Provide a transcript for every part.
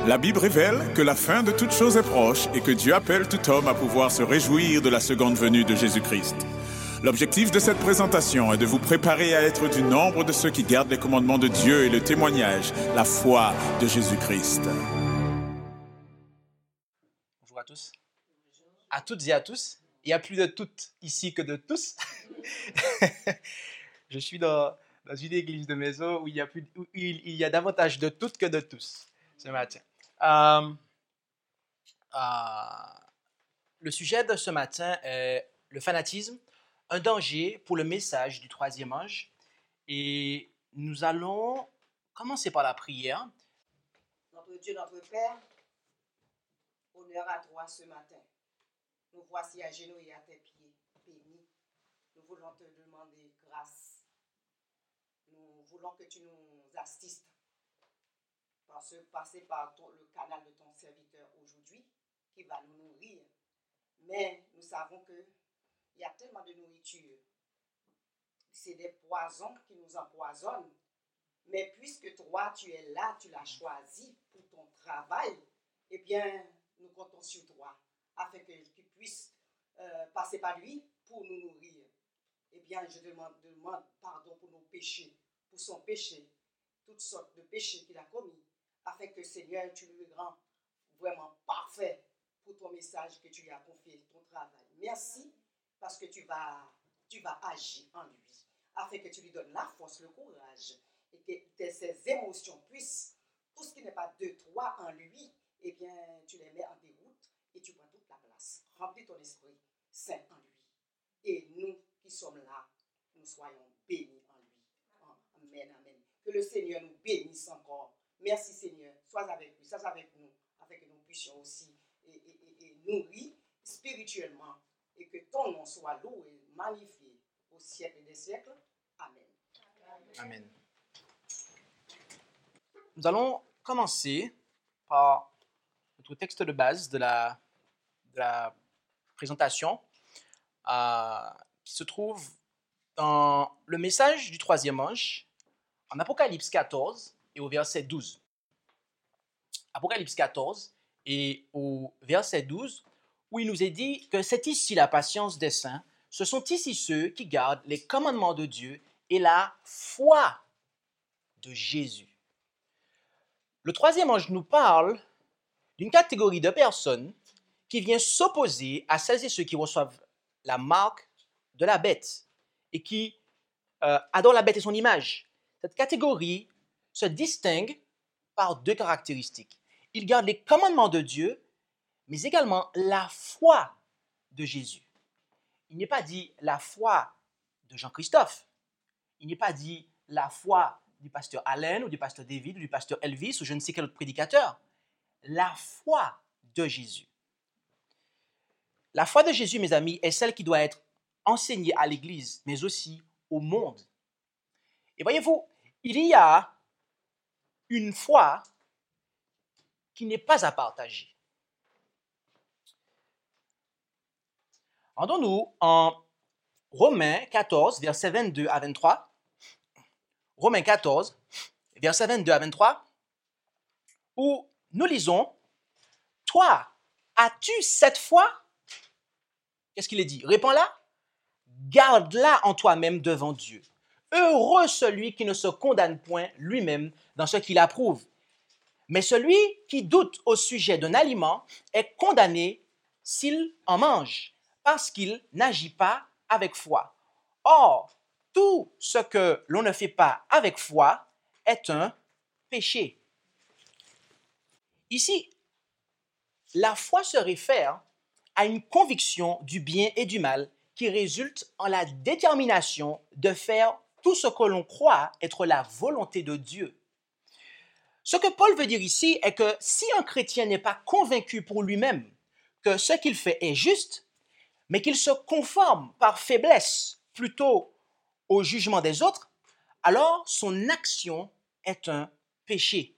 La Bible révèle que la fin de toute chose est proche et que Dieu appelle tout homme à pouvoir se réjouir de la seconde venue de Jésus-Christ. L'objectif de cette présentation est de vous préparer à être du nombre de ceux qui gardent les commandements de Dieu et le témoignage, la foi de Jésus-Christ. Bonjour à tous. À toutes et à tous. Il y a plus de toutes ici que de tous. Je suis dans une église de maison où il y a davantage de toutes que de tous ce matin. Le sujet de ce matin est le fanatisme, un danger pour le message du troisième ange. Et nous allons commencer par la prière. Notre Dieu, notre Père, honneur à toi ce matin. Nous voici agenouillés à tes pieds, bénis. Nous voulons te demander grâce. Nous voulons que tu nous assistes. Passer par le canal de ton serviteur aujourd'hui, qui va nous nourrir. Mais nous savons qu'il y a tellement de nourriture. C'est des poisons qui nous empoisonnent. Mais puisque toi, tu es là, tu l'as choisi pour ton travail, eh bien, nous comptons sur toi, afin qu'il puisse passer par lui pour nous nourrir. Eh bien, je demande pardon pour nos péchés, pour son péché, toutes sortes de péchés qu'il a commis, afin que, Seigneur, tu lui rends vraiment parfait pour ton message que tu lui as confié, ton travail. Merci, parce que tu vas agir en lui, afin que tu lui donnes la force, le courage, et que ses émotions puissent, tout ce qui n'est pas de toi en lui, eh bien, tu les mets en déroute et tu prends toute la place. Remplis ton esprit saint en lui. Et nous qui sommes là, nous soyons bénis en lui. Amen, amen. Que le Seigneur nous bénisse encore. Merci Seigneur. Sois avec lui, sois avec nous, afin que nous puissions aussi et nourrir spirituellement et que ton nom soit loué, magnifié au siècle des siècles. Amen. Amen. Nous allons commencer par notre texte de base de la présentation qui se trouve dans le message du troisième ange en Apocalypse 14 et au verset 12. Apocalypse 14 et au verset 12, où il nous est dit que c'est ici la patience des saints, ce sont ici ceux qui gardent les commandements de Dieu et la foi de Jésus. Le troisième ange nous parle d'une catégorie de personnes qui vient s'opposer à celles et ceux qui reçoivent la marque de la bête et qui adorent la bête et son image. Cette catégorie se distingue par deux caractéristiques. Ils gardent les commandements de Dieu, mais également la foi de Jésus. Il n'est pas dit la foi de Jean-Christophe. Il n'est pas dit la foi du pasteur Allen ou du pasteur David ou du pasteur Elvis ou je ne sais quel autre prédicateur. La foi de Jésus. La foi de Jésus, mes amis, est celle qui doit être enseignée à l'Église, mais aussi au monde. Et voyez-vous, il y a une foi qui n'est pas à partager. Rendons-nous en Romains 14, versets 22 à 23. Romains 14, versets 22 à 23, où nous lisons « Toi, as-tu cette foi ?» Qu'est-ce qu'il est dit? Réponds-la. Garde-la en toi-même devant Dieu. Heureux celui qui ne se condamne point lui-même dans ce qu'il approuve. Mais celui qui doute au sujet d'un aliment est condamné s'il en mange, parce qu'il n'agit pas avec foi. Or, tout ce que l'on ne fait pas avec foi est un péché. Ici, la foi se réfère à une conviction du bien et du mal qui résulte en la détermination de faire tout ce que l'on croit être la volonté de Dieu. Ce que Paul veut dire ici est que si un chrétien n'est pas convaincu pour lui-même que ce qu'il fait est juste, mais qu'il se conforme par faiblesse plutôt au jugement des autres, alors son action est un péché.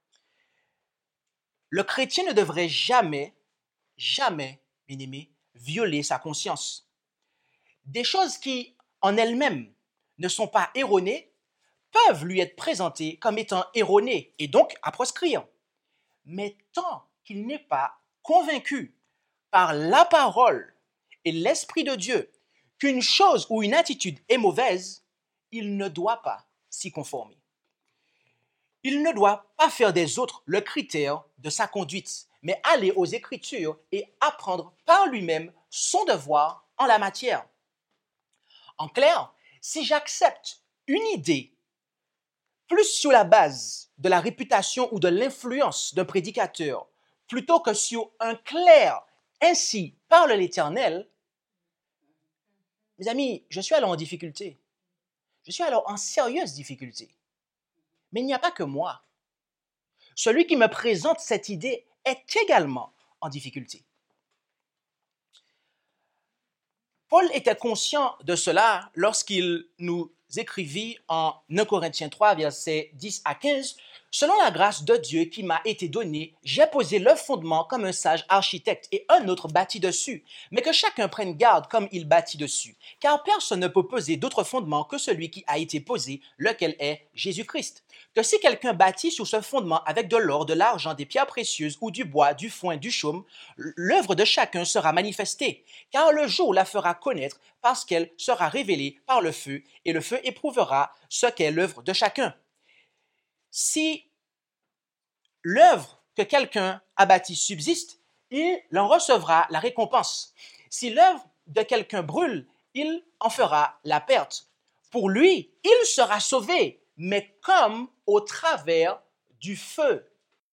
Le chrétien ne devrait jamais, bien aimé, violer sa conscience. Des choses qui, en elles-mêmes, ne sont pas erronées, peuvent lui être présentées comme étant erronées et donc à proscrire. mais tant qu'il n'est pas convaincu par la parole et l'Esprit de Dieu qu'une chose ou une attitude est mauvaise, il ne doit pas s'y conformer. Il ne doit pas faire des autres le critère de sa conduite, mais aller aux Écritures et apprendre par lui-même son devoir en la matière. En clair, si j'accepte une idée plus sur la base de la réputation ou de l'influence d'un prédicateur, plutôt que sur un clair « ainsi parle l'Éternel », mes amis, je suis alors en difficulté. Je suis alors en sérieuse difficulté. Mais il n'y a pas que moi. Celui qui me présente cette idée est également en difficulté. Paul était conscient de cela lorsqu'il nous écrivit en 1 Corinthiens 3, versets 10 à 15, « Selon la grâce de Dieu qui m'a été donnée, j'ai posé le fondement comme un sage architecte et un autre bâtit dessus. Mais que chacun prenne garde comme il bâtit dessus. Car personne ne peut poser d'autre fondement que celui qui a été posé, lequel est Jésus-Christ. Que si quelqu'un bâtit sur ce fondement avec de l'or, de l'argent, des pierres précieuses ou du bois, du foin, du chaume, l'œuvre de chacun sera manifestée. Car le jour la fera connaître parce qu'elle sera révélée par le feu, et le feu éprouvera ce qu'est l'œuvre de chacun. Si l'œuvre que quelqu'un a bâtie subsiste, il en recevra la récompense. Si l'œuvre de quelqu'un brûle, il en fera la perte. Pour lui, il sera sauvé, mais comme au travers du feu.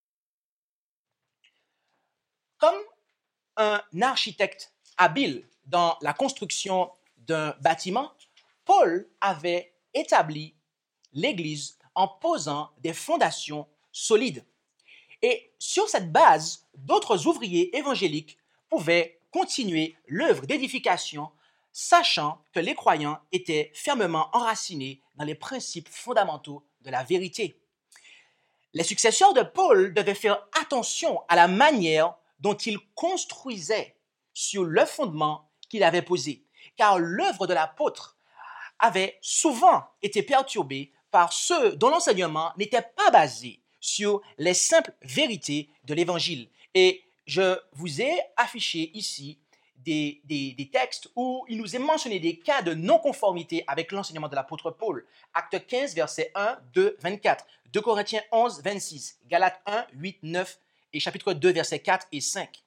Comme un architecte habile dans la construction d'un bâtiment, Paul avait établi l'Église en posant des fondations solides. Et sur cette base, d'autres ouvriers évangéliques pouvaient continuer l'œuvre d'édification, sachant que les croyants étaient fermement enracinés dans les principes fondamentaux de la vérité. Les successeurs de Paul devaient faire attention à la manière dont ils construisaient sur le fondement qu'il avait posé, car l'œuvre de l'apôtre avait souvent été perturbée par ceux dont l'enseignement n'était pas basé sur les simples vérités de l'Évangile. Et je vous ai affiché ici des textes où il nous est mentionné des cas de non-conformité avec l'enseignement de l'apôtre Paul. Acte 15, versets 1, 2, 24. 2 Corinthiens 11, 26. Galates 1, 8, 9 et chapitre 2, versets 4 et 5.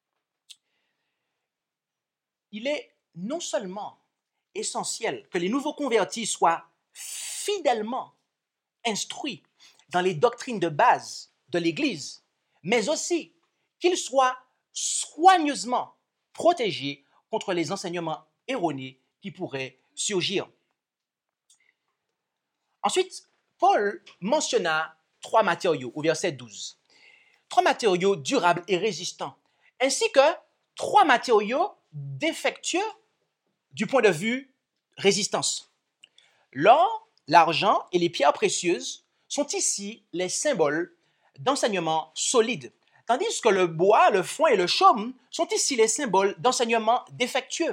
Il est non seulement essentiel que les nouveaux convertis soient fidèlement instruits dans les doctrines de base de l'Église, mais aussi qu'ils soient soigneusement protégés contre les enseignements erronés qui pourraient surgir. Ensuite, Paul mentionna 3 matériaux au verset 12. 3 matériaux durables et résistants, ainsi que 3 matériaux défectueux du point de vue résistance. L'or, l'argent et les pierres précieuses sont ici les symboles d'enseignement solide, tandis que le bois, le foin et le chaume sont ici les symboles d'enseignement défectueux.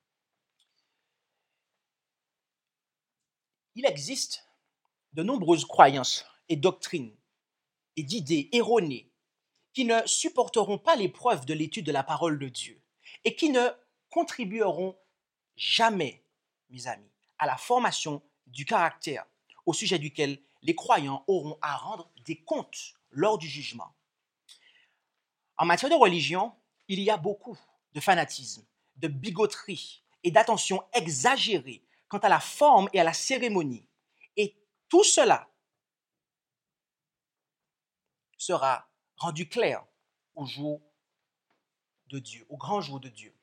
Il existe de nombreuses croyances et doctrines et d'idées erronées qui ne supporteront pas l'épreuve de l'étude de la parole de Dieu et qui ne contribueront jamais, mes amis, à la formation du caractère au sujet duquel les croyants auront à rendre des comptes lors du jugement. En matière de religion, il y a beaucoup de fanatisme, de bigoterie et d'attention exagérée quant à la forme et à la cérémonie. Et tout cela sera rendu clair au jour de Dieu, au grand jour de Dieu.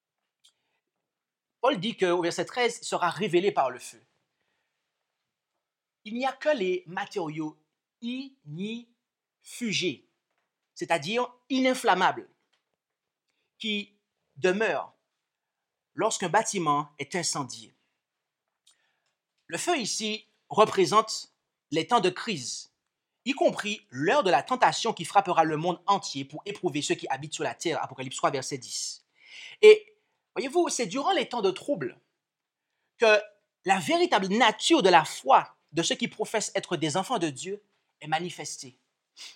Paul dit qu'au verset 13, il sera révélé par le feu. Il n'y a que les matériaux inifugés, c'est-à-dire ininflammables, qui demeurent lorsqu'un bâtiment est incendié. Le feu ici représente les temps de crise, y compris l'heure de la tentation qui frappera le monde entier pour éprouver ceux qui habitent sur la terre, Apocalypse 3, verset 10. Et voyez-vous, c'est durant les temps de trouble que la véritable nature de la foi de ceux qui professent être des enfants de Dieu est manifestée.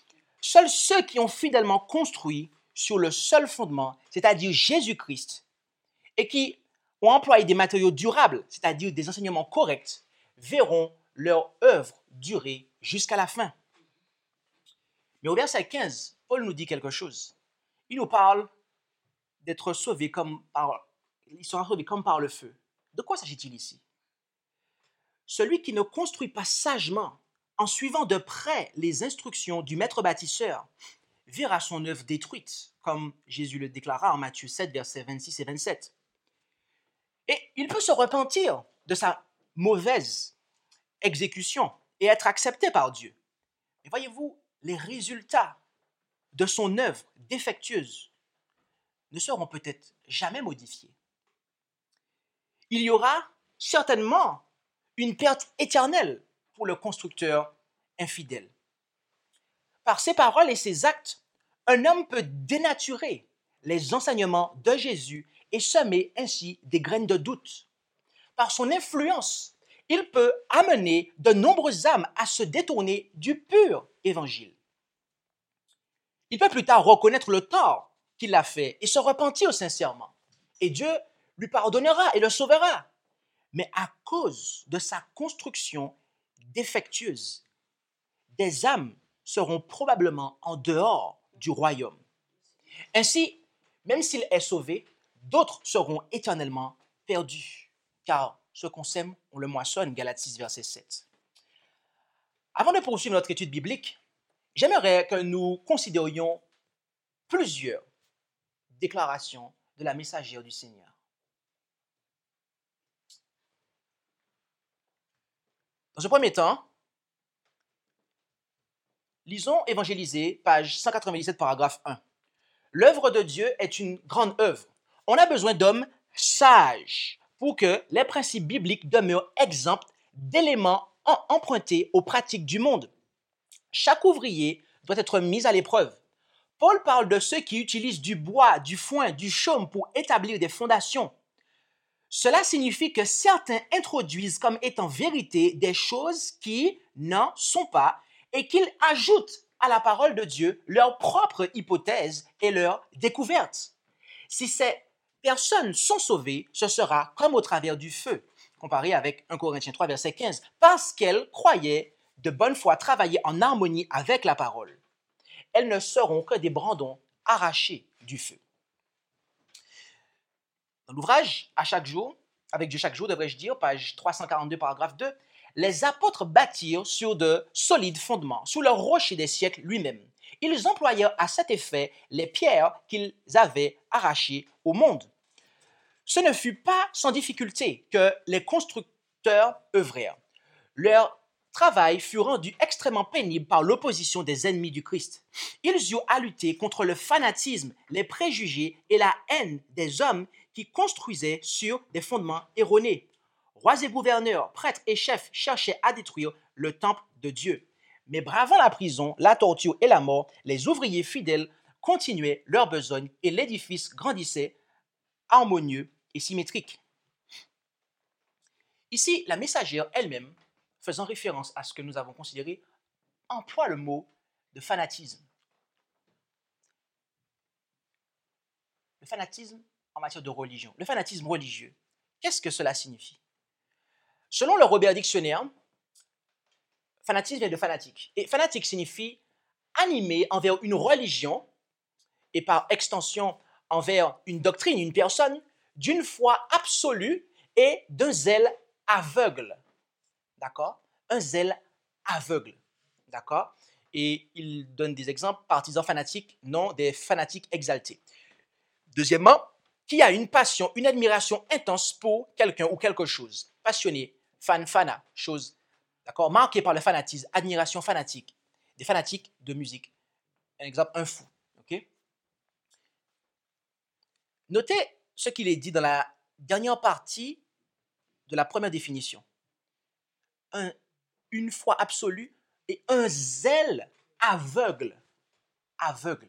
Seuls ceux qui ont fidèlement construit sur le seul fondement, c'est-à-dire Jésus-Christ, et qui ont employé des matériaux durables, c'est-à-dire des enseignements corrects, verront leur œuvre durer jusqu'à la fin. Mais au verset 15, Paul nous dit quelque chose. Il nous parle d'être sauvé il sera sauvé comme par le feu. De quoi s'agit-il ici? Celui qui ne construit pas sagement, en suivant de près les instructions du maître bâtisseur, verra son œuvre détruite, comme Jésus le déclara en Matthieu 7, versets 26 et 27. Et il peut se repentir de sa mauvaise exécution et être accepté par Dieu. Mais voyez-vous, les résultats de son œuvre défectueuse ne seront peut-être jamais modifiés. Il y aura certainement une perte éternelle pour le constructeur infidèle. Par ses paroles et ses actes, un homme peut dénaturer les enseignements de Jésus et semer ainsi des graines de doute. Par son influence, il peut amener de nombreuses âmes à se détourner du pur évangile. Il peut plus tard reconnaître le tort qu'il a fait et se repentir sincèrement. Et Dieu lui pardonnera et le sauvera. Mais à cause de sa construction défectueuse, des âmes seront probablement en dehors du royaume. Ainsi, même s'il est sauvé, d'autres seront éternellement perdus. Car ce qu'on sème, on le moissonne, Galates 6, verset 7. Avant de poursuivre notre étude biblique, j'aimerais que nous considérions plusieurs déclarations de la messagère du Seigneur. Dans un premier temps, lisons Évangélisé, page 197, paragraphe 1. L'œuvre de Dieu est une grande œuvre. On a besoin d'hommes sages pour que les principes bibliques demeurent exempts d'éléments empruntés aux pratiques du monde. Chaque ouvrier doit être mis à l'épreuve. Paul parle de ceux qui utilisent du bois, du foin, du chaume pour établir des fondations. Cela signifie que certains introduisent comme étant vérité des choses qui n'en sont pas et qu'ils ajoutent à la parole de Dieu leur propre hypothèse et leur découverte. Si ces personnes sont sauvées, ce sera comme au travers du feu, comparé avec 1 Corinthiens 3, verset 15, parce qu'elles croyaient de bonne foi travailler en harmonie avec la parole. Elles ne seront que des brandons arrachés du feu. Dans l'ouvrage « À chaque jour », avec Dieu chaque jour, devrais-je dire, page 342, paragraphe 2, les apôtres bâtirent sur de solides fondements, sous le rocher des siècles lui-même. Ils employèrent à cet effet les pierres qu'ils avaient arrachées au monde. Ce ne fut pas sans difficulté que les constructeurs œuvrèrent. Leur travail fut rendu extrêmement pénible par l'opposition des ennemis du Christ. Ils eurent à lutter contre le fanatisme, les préjugés et la haine des hommes qui construisaient sur des fondements erronés. Rois et gouverneurs, prêtres et chefs cherchaient à détruire le temple de Dieu. Mais bravant la prison, la torture et la mort, les ouvriers fidèles continuaient leur besogne et l'édifice grandissait harmonieux et symétrique. Ici, la messagère elle-même, faisant référence à ce que nous avons considéré, emploie le mot de fanatisme. Le fanatisme en matière de religion, le fanatisme religieux. Qu'est-ce que cela signifie? Selon le Robert Dictionnaire, fanatisme vient de fanatique. Et fanatique signifie animé envers une religion et par extension envers une doctrine, une personne, d'une foi absolue et d'un zèle aveugle. D'accord? Un zèle aveugle. D'accord? Et il donne des exemples, partisans fanatiques, non des fanatiques exaltés. Deuxièmement, qui a une passion, une admiration intense pour quelqu'un ou quelque chose. Passionné, fana, chose, d'accord, marqué par le fanatisme, admiration fanatique. Des fanatiques de musique. Un exemple, un fou. Okay? Notez ce qu'il est dit dans la dernière partie de la première définition. Une foi absolue et un zèle aveugle. Aveugle.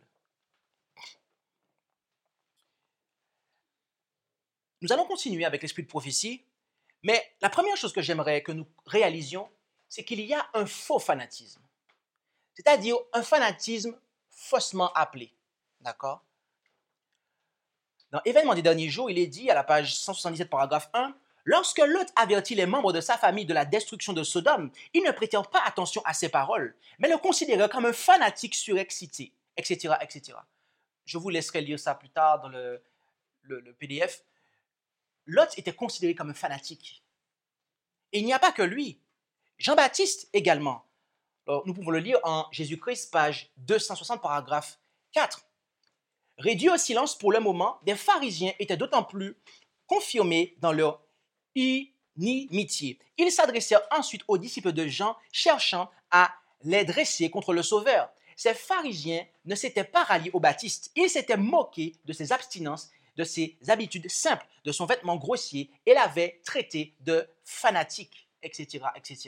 Nous allons continuer avec l'esprit de prophétie, mais la première chose que j'aimerais que nous réalisions, c'est qu'il y a un faux fanatisme, c'est-à-dire un fanatisme faussement appelés. D'accord? Dans Événements des derniers jours, il est dit à la page 177, paragraphe 1, « Lorsque Lot avertit les membres de sa famille de la destruction de Sodome, ils ne prêtèrent pas attention à ses paroles, mais le considérèrent comme un fanatique surexcité, etc., etc. » Je vous laisserai lire ça plus tard dans le PDF. Lot était considéré comme un fanatique. Et il n'y a pas que lui. Jean-Baptiste également. Alors, nous pouvons le lire en Jésus-Christ, page 260, paragraphe 4. Réduits au silence pour le moment, des pharisiens étaient d'autant plus confirmés dans leur inimitié. Ils s'adressèrent ensuite aux disciples de Jean, cherchant à les dresser contre le Sauveur. Ces pharisiens ne s'étaient pas ralliés au Baptiste. Ils s'étaient moqués de ses abstinences, de ses habitudes simples, de son vêtement grossier, et l'avaient traité de fanatique, etc., etc.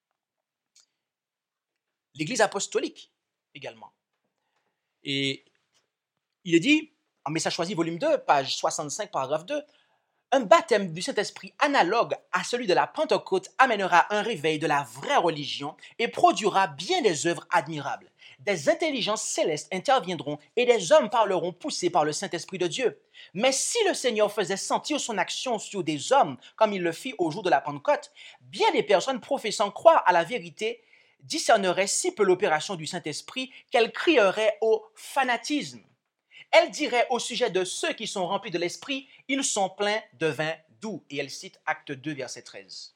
L'Église apostolique également. Et il est dit, en Message choisi, volume 2, page 65, paragraphe 2, « Un baptême du Saint-Esprit analogue à celui de la Pentecôte amènera un réveil de la vraie religion et produira bien des œuvres admirables. Des intelligences célestes interviendront et des hommes parleront poussés par le Saint-Esprit de Dieu. Mais si le Seigneur faisait sentir son action sur des hommes comme il le fit au jour de la Pentecôte, bien des personnes professant croire à la vérité discerneraient si peu l'opération du Saint-Esprit qu'elles crieraient au fanatisme. Elle dirait au sujet de ceux qui sont remplis de l'esprit, ils sont pleins de vin doux. » Et elle cite Acte 2, verset 13.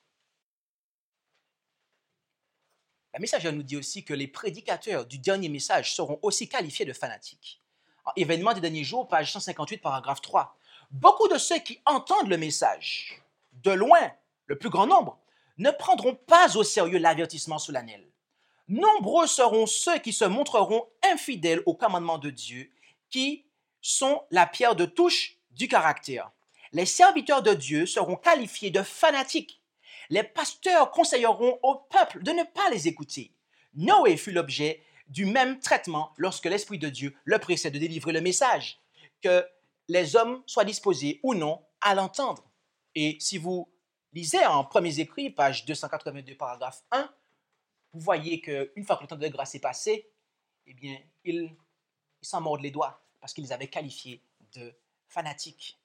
La messagère nous dit aussi que les prédicateurs du dernier message seront aussi qualifiés de fanatiques. En Événements des derniers jours, page 158, paragraphe 3. « Beaucoup de ceux qui entendent le message, de loin, le plus grand nombre, ne prendront pas au sérieux l'avertissement solennel. Nombreux seront ceux qui se montreront infidèles au commandement de Dieu, qui sont la pierre de touche du caractère. Les serviteurs de Dieu seront qualifiés de fanatiques. Les pasteurs conseilleront au peuple de ne pas les écouter. Noé fut l'objet du même traitement lorsque l'Esprit de Dieu le pressait de délivrer le message, que les hommes soient disposés ou non à l'entendre. Et si vous lisez en Premiers Écrits, page 282, paragraphe 1, vous voyez qu'une fois que le temps de grâce est passé, eh bien, ils s'en mordent les doigts parce qu'ils les avaient qualifiés de fanatiques.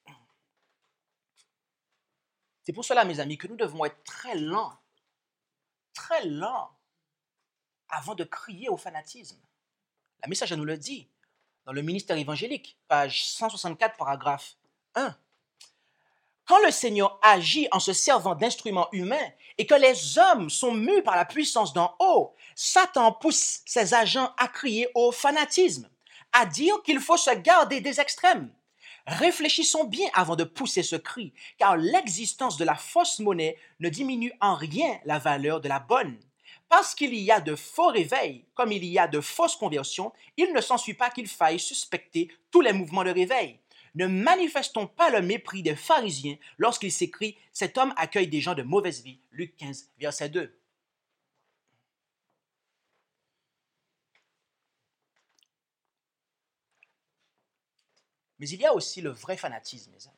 C'est pour cela, mes amis, que nous devons être très lents avant de crier au fanatisme. La message nous le dit dans le ministère évangélique, page 164, paragraphe 1. Quand le Seigneur agit en se servant d'instruments humains et que les hommes sont mus par la puissance d'en haut, Satan pousse ses agents à crier au fanatisme, à dire qu'il faut se garder des extrêmes. Réfléchissons bien avant de pousser ce cri, car l'existence de la fausse monnaie ne diminue en rien la valeur de la bonne. Parce qu'il y a de faux réveils, comme il y a de fausses conversions, il ne s'ensuit pas qu'il faille suspecter tous les mouvements de réveil. Ne manifestons pas le mépris des pharisiens lorsqu'il s'écrit « Cet homme accueille des gens de mauvaise vie » Luc 15, verset 2. Mais il y a aussi le vrai fanatisme, mes amis.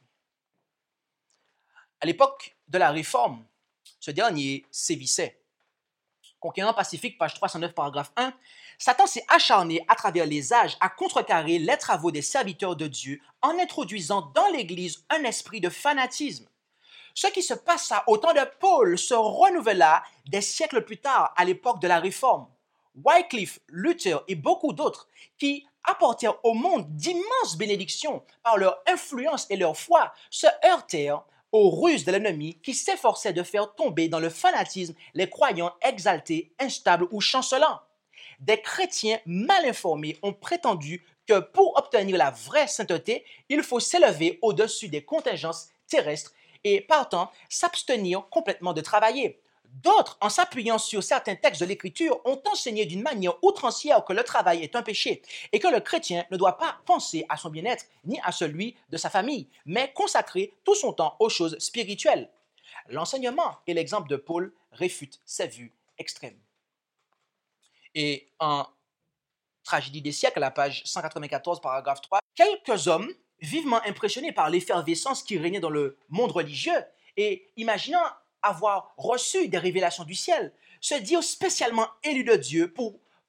À l'époque de la Réforme, ce dernier sévissait. Conquérant Pacifique, page 309, paragraphe 1, Satan s'est acharné à travers les âges à contrecarrer les travaux des serviteurs de Dieu en introduisant dans l'Église un esprit de fanatisme. Ce qui se passa au temps de Paul se renouvela des siècles plus tard à l'époque de la Réforme. Wycliffe, Luther et beaucoup d'autres qui apportèrent au monde d'immenses bénédictions par leur influence et leur foi se heurtèrent aux ruses de l'ennemi qui s'efforçait de faire tomber dans le fanatisme les croyants exaltés, instables ou chancelants. Des chrétiens mal informés ont prétendu que pour obtenir la vraie sainteté, il faut s'élever au-dessus des contingences terrestres et partant s'abstenir complètement de travailler. D'autres, en s'appuyant sur certains textes de l'Écriture, ont enseigné d'une manière outrancière que le travail est un péché et que le chrétien ne doit pas penser à son bien-être ni à celui de sa famille, mais consacrer tout son temps aux choses spirituelles. L'enseignement et l'exemple de Paul réfutent ces vues extrêmes. Et en Tragédie des siècles, à la page 194, paragraphe 3, quelques hommes, vivement impressionnés par l'effervescence qui régnait dans le monde religieux et imaginant avoir reçu des révélations du ciel, se dirent spécialement élus de Dieu pour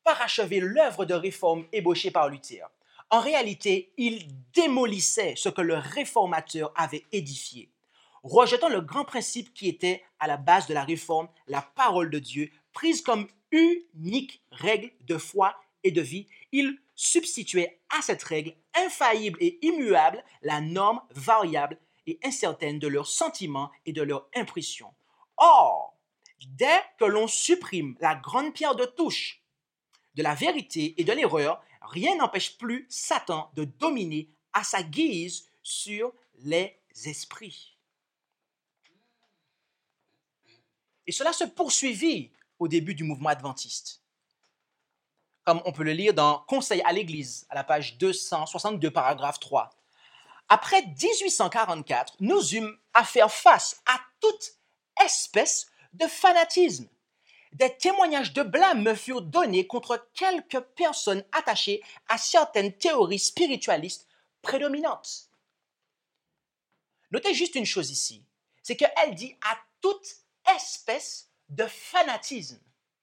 parachever l'œuvre de réforme ébauchée par Luther. En réalité, il démolissait ce que le réformateur avait édifié. Rejetant le grand principe qui était à la base de la réforme, la parole de Dieu, prise comme unique règle de foi et de vie, il substituait à cette règle infaillible et immuable la norme variable et incertaine de leurs sentiments et de leurs impressions. Or, dès que l'on supprime la grande pierre de touche de la vérité et de l'erreur, rien n'empêche plus Satan de dominer à sa guise sur les esprits. Et cela se poursuivit au début du mouvement adventiste. Comme on peut le lire dans Conseil à l'Église, à la page 262, paragraphe 3. Après 1844, nous eûmes à faire face à toute espèce de fanatisme. Des témoignages de blâme me furent donnés contre quelques personnes attachées à certaines théories spiritualistes prédominantes. Notez juste une chose ici, c'est qu'elle dit à toute espèce de fanatisme.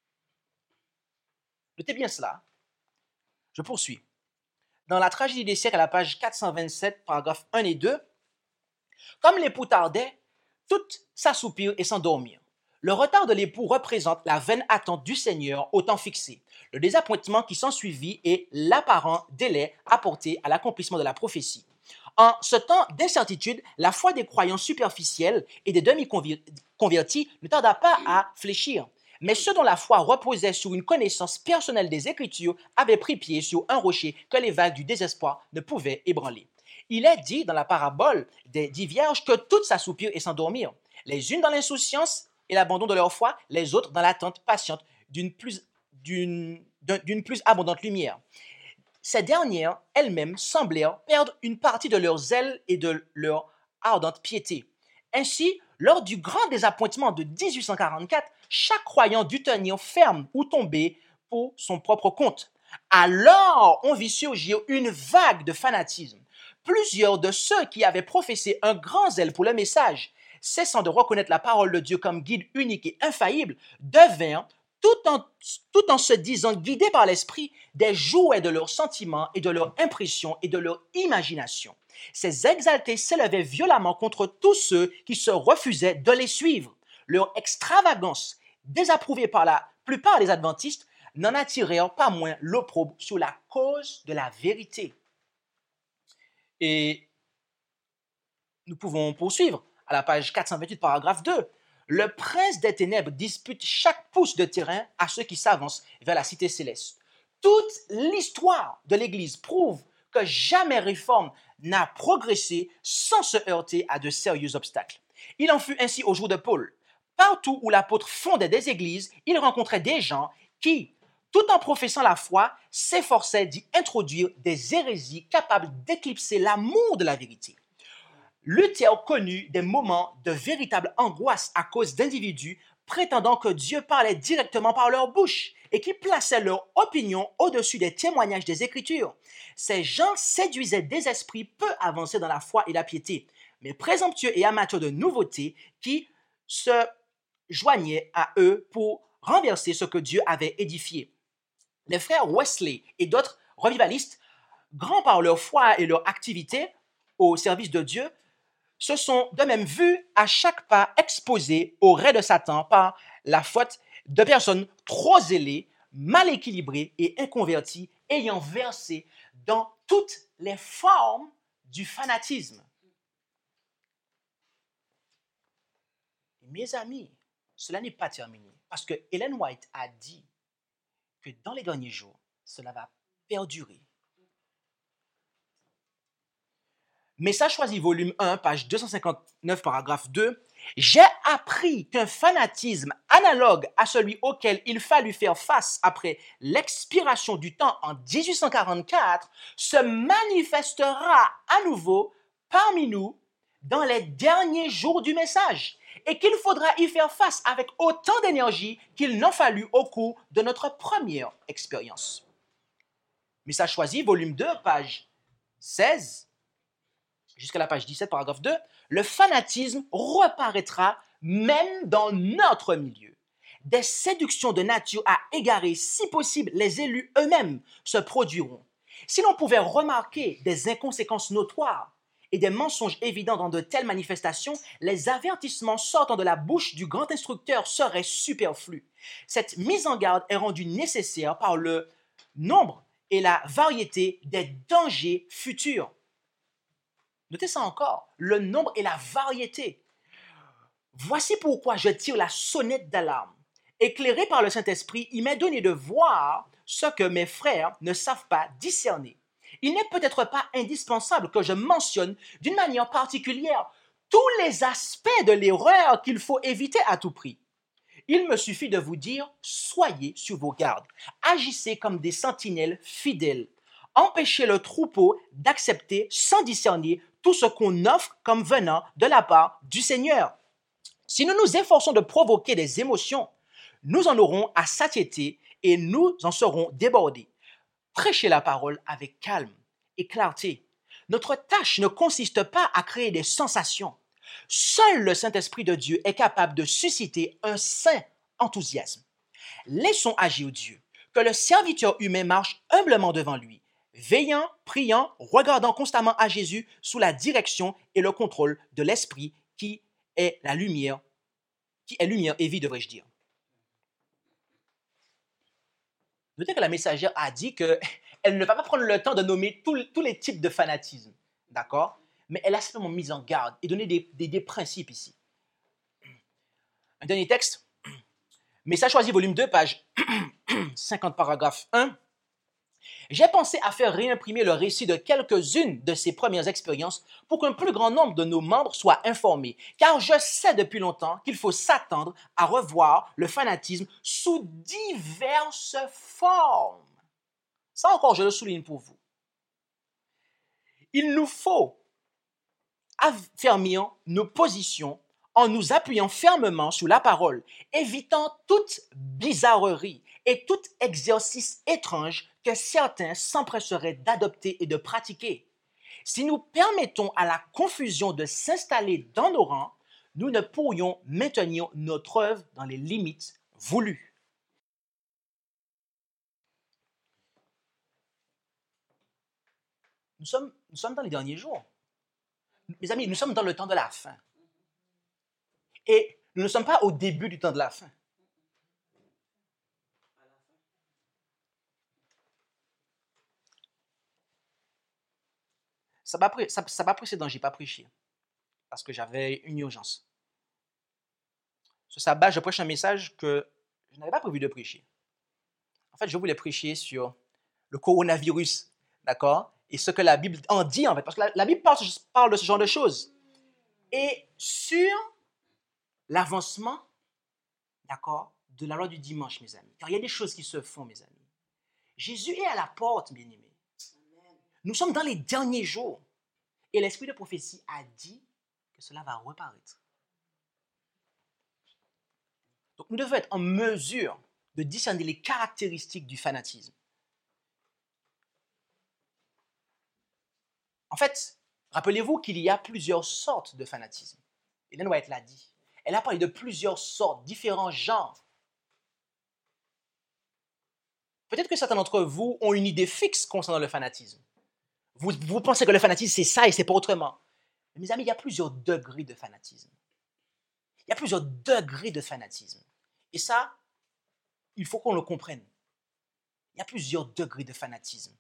Notez bien cela. Je poursuis. Dans la tragédie des siècles, à la page 427, paragraphes 1 et 2, comme l'époux tardait, toutes s'assoupirent et s'endormirent. Le retard de l'époux représente la vaine attente du Seigneur au temps fixé, le désappointement qui s'ensuivit et l'apparent délai apporté à l'accomplissement de la prophétie. En ce temps d'incertitude, la foi des croyants superficiels et des demi-convertis ne tarda pas à fléchir. Mais ceux dont la foi reposait sur une connaissance personnelle des Écritures avaient pris pied sur un rocher que les vagues du désespoir ne pouvaient ébranler. Il est dit dans la parabole des 10 vierges que toutes s'assoupirent et s'endormirent, les unes dans l'insouciance et l'abandon de leur foi, les autres dans l'attente patiente d'une plus abondante lumière. Ces dernières, elles-mêmes, semblèrent perdre une partie de leur zèle et de leur ardente piété. Ainsi, lors du grand désappointement de 1844, chaque croyant dut tenir ferme ou tomber pour son propre compte. Alors, on vit surgir une vague de fanatisme. Plusieurs de ceux qui avaient professé un grand zèle pour le message, cessant de reconnaître la parole de Dieu comme guide unique et infaillible, devinrent, tout en se disant guidés par l'esprit, des jouets de leurs sentiments et de leurs impressions et de leur imagination. Ces exaltés s'élevaient violemment contre tous ceux qui se refusaient de les suivre. Leur extravagance, désapprouvée par la plupart des adventistes, n'en attirèrent pas moins l'opprobre sur la cause de la vérité. Et nous pouvons poursuivre à la page 428, paragraphe 2. Le prince des ténèbres dispute chaque pouce de terrain à ceux qui s'avancent vers la cité céleste. Toute l'histoire de l'Église prouve que jamais réforme n'a progressé sans se heurter à de sérieux obstacles. Il en fut ainsi au jour de Paul. Partout où l'apôtre fondait des églises, il rencontrait des gens qui, tout en professant la foi, s'efforçaient d'y introduire des hérésies capables d'éclipser l'amour de la vérité. Luther connut des moments de véritable angoisse à cause d'individus prétendant que Dieu parlait directement par leur bouche et qui plaçaient leur opinion au-dessus des témoignages des Écritures. Ces gens séduisaient des esprits peu avancés dans la foi et la piété, mais présomptueux et amateurs de nouveautés qui se joignaient à eux pour renverser ce que Dieu avait édifié. Les frères Wesley et d'autres revivalistes, grands par leur foi et leur activité au service de Dieu, se sont de même vus à chaque pas exposés au rais de Satan par la faute de personnes trop zélées, mal équilibrées et inconverties, ayant versé dans toutes les formes du fanatisme. Mes amis, cela n'est pas terminé, parce que Ellen White a dit que dans les derniers jours, cela va perdurer. Message choisi, volume 1, page 259, paragraphe 2. J'ai appris qu'un fanatisme analogue à celui auquel il fallut faire face après l'expiration du temps en 1844 se manifestera à nouveau parmi nous dans les derniers jours du message et qu'il faudra y faire face avec autant d'énergie qu'il n'en fallut au cours de notre première expérience. Message choisi, volume 2, page 16. Jusqu'à la page 17, paragraphe 2, le fanatisme reparaîtra même dans notre milieu. des séductions de nature à égarer, si possible, les élus eux-mêmes se produiront. Si l'on pouvait remarquer des inconséquences notoires et des mensonges évidents dans de telles manifestations, les avertissements sortant de la bouche du grand instructeur seraient superflus. Cette mise en garde est rendue nécessaire par le nombre et la variété des dangers futurs. Notez ça encore, le nombre et la variété. Voici pourquoi je tire la sonnette d'alarme. Éclairé par le Saint-Esprit, il m'est donné de voir ce que mes frères ne savent pas discerner. Il n'est peut-être pas indispensable que je mentionne d'une manière particulière tous les aspects de l'erreur qu'il faut éviter à tout prix. Il me suffit de vous dire, soyez sur vos gardes, agissez comme des sentinelles fidèles, empêchez le troupeau d'accepter sans discerner tout ce qu'on offre comme venant de la part du Seigneur. Si nous nous efforçons de provoquer des émotions, nous en aurons à satiété et nous en serons débordés. Prêchez la parole avec calme et clarté. Notre tâche ne consiste pas à créer des sensations. Seul le Saint-Esprit de Dieu est capable de susciter un saint enthousiasme. Laissons agir Dieu, que le serviteur humain marche humblement devant lui, veillant, priant, regardant constamment à Jésus sous la direction et le contrôle de l'Esprit qui est la lumière, et vie, devrais-je dire. Notez que la messagère a dit qu'elle ne va pas prendre le temps de nommer tous les types de fanatisme, d'accord? Mais elle a simplement mis en garde et donné des principes ici. Un dernier texte, Message choisi, volume 2, page 50, paragraphe 1. J'ai pensé à faire réimprimer le récit de quelques-unes de ces premières expériences pour qu'un plus grand nombre de nos membres soient informés, car je sais depuis longtemps qu'il faut s'attendre à revoir le fanatisme sous diverses formes. Ça encore, je le souligne pour vous. Il nous faut affermir nos positions en nous appuyant fermement sur la parole, évitant toute bizarrerie et tout exercice étrange que certains s'empresseraient d'adopter et de pratiquer. Si nous permettons à la confusion de s'installer dans nos rangs, nous ne pourrions maintenir notre œuvre dans les limites voulues. Nous sommes dans les derniers jours. Mes amis, nous sommes dans le temps de la fin. Et nous ne sommes pas au début du temps de la fin. Ça m'a précédent, je n'ai pas prêché parce que j'avais une urgence. Ce sabbat, je prêche un message que je n'avais pas prévu de prêcher. En fait, je voulais prêcher sur le coronavirus, d'accord? Et ce que la Bible en dit, en fait, parce que la Bible parle de ce genre de choses. Et sur l'avancement, d'accord, de la loi du dimanche, mes amis. Car il y a des choses qui se font, mes amis. Jésus est à la porte, bien-aimés. Nous sommes dans les derniers jours. Et l'esprit de prophétie a dit que cela va reparaître. Donc nous devons être en mesure de discerner les caractéristiques du fanatisme. En fait, rappelez-vous qu'il y a plusieurs sortes de fanatisme. Ellen White l'a dit. Elle a parlé de plusieurs sortes, différents genres. Peut-être que certains d'entre vous ont une idée fixe concernant le fanatisme. Vous pensez que le fanatisme, c'est ça et c'est pas autrement. Mais mes amis, il y a plusieurs degrés de fanatisme. Il y a plusieurs degrés de fanatisme. Et ça, il faut qu'on le comprenne. Il y a plusieurs degrés de fanatisme.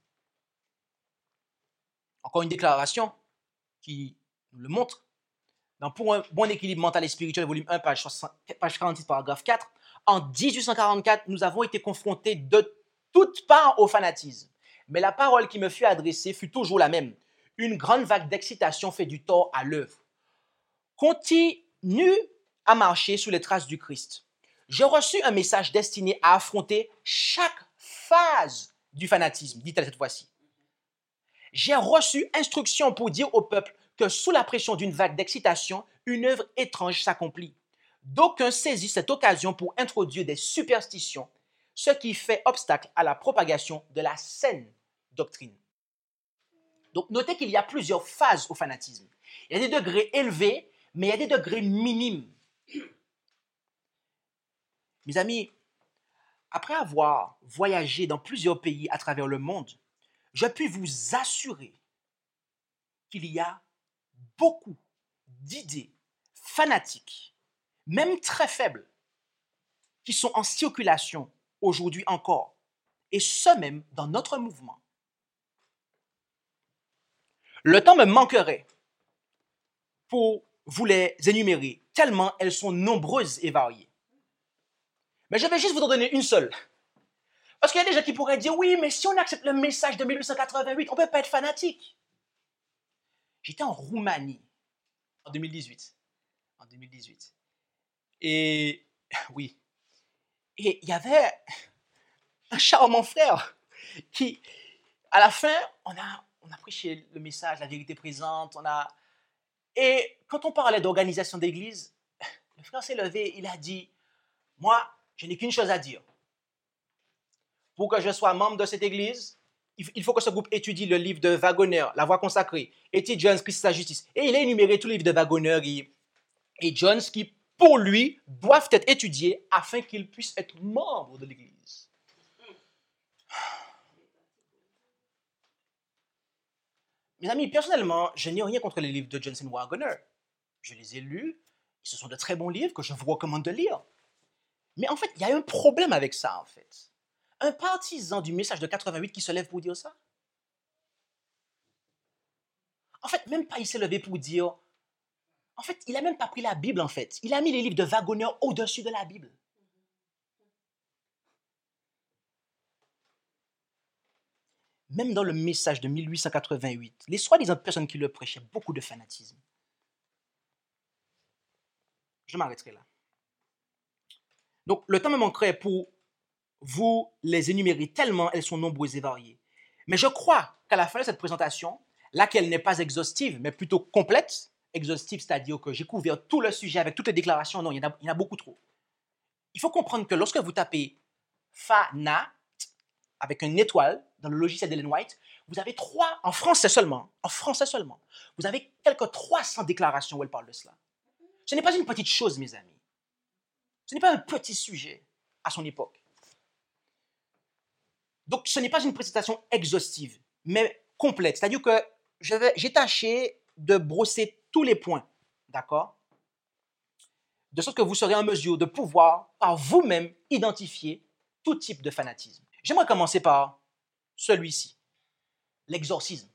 Encore une déclaration qui nous le montre. Dans Pour un bon équilibre mental et spirituel, volume 1, page 46, paragraphe 4, en 1844, nous avons été confrontés de toutes parts au fanatisme. Mais la parole qui me fut adressée fut toujours la même. Une grande vague d'excitation fait du tort à l'œuvre. Continue à marcher sous les traces du Christ. J'ai reçu un message destiné à affronter chaque phase du fanatisme, dit-elle cette fois-ci. J'ai reçu instruction pour dire au peuple que sous la pression d'une vague d'excitation, une œuvre étrange s'accomplit. D'aucuns saisissent cette occasion pour introduire des superstitions, ce qui fait obstacle à la propagation de la saine doctrine. Donc, notez qu'il y a plusieurs phases au fanatisme. Il y a des degrés élevés, mais il y a des degrés minimes. Mes amis, après avoir voyagé dans plusieurs pays à travers le monde, je puis vous assurer qu'il y a beaucoup d'idées fanatiques, même très faibles, qui sont en circulation aujourd'hui encore, et ce même dans notre mouvement. Le temps me manquerait pour vous les énumérer, tellement elles sont nombreuses et variées. Mais je vais juste vous en donner une seule. Parce qu'il y a des gens qui pourraient dire, oui, mais si on accepte le message de 1888, on ne peut pas être fanatique. J'étais en Roumanie en 2018. Et oui, et il y avait un charmant frère qui, à la fin, on a prêché le message, la vérité présente, et quand on parlait d'organisation d'église, le frère s'est levé, il a dit, moi, je n'ai qu'une chose à dire. Pour que je sois membre de cette église, il faut que ce groupe étudie le livre de Waggoner, La Voie consacrée, et Jones, Christ et sa justice. Et il a énuméré tous les livres de Waggoner et Jones qui, pour lui, doivent être étudiés afin qu'ils puissent être membres de l'église. Mes amis, personnellement, je n'ai rien contre les livres de Johnson Waggoner. Je les ai lus, ce sont de très bons livres que je vous recommande de lire. Mais en fait, il y a un problème avec ça, en fait. Un partisan du message de 88 qui se lève pour dire ça? En fait, même pas il s'est levé pour dire... En fait, il n'a même pas pris la Bible, en fait. Il a mis les livres de Waggoner au-dessus de la Bible. Même dans le message de 1888, les soi-disant personnes qui le prêchaient, beaucoup de fanatisme. Je m'arrêterai là. Donc, le temps me manquerait pour vous les énumérer tellement elles sont nombreuses et variées. Mais je crois qu'à la fin de cette présentation, laquelle n'est pas exhaustive, mais plutôt complète, exhaustive, c'est-à-dire que j'ai couvert tout le sujet avec toutes les déclarations, non, il y en a beaucoup trop. Il faut comprendre que lorsque vous tapez FANAT, avec une étoile, dans le logiciel d'Ellen White, vous avez en français seulement, vous avez quelques 300 déclarations où elle parle de cela. Ce n'est pas une petite chose, mes amis. Ce n'est pas un petit sujet à son époque. Donc, ce n'est pas une présentation exhaustive, mais complète. C'est-à-dire que j'ai tâché de brosser tous les points, d'accord? De sorte que vous serez en mesure de pouvoir, par vous-même, identifier tout type de fanatisme. J'aimerais commencer par celui-ci, l'exorcisme.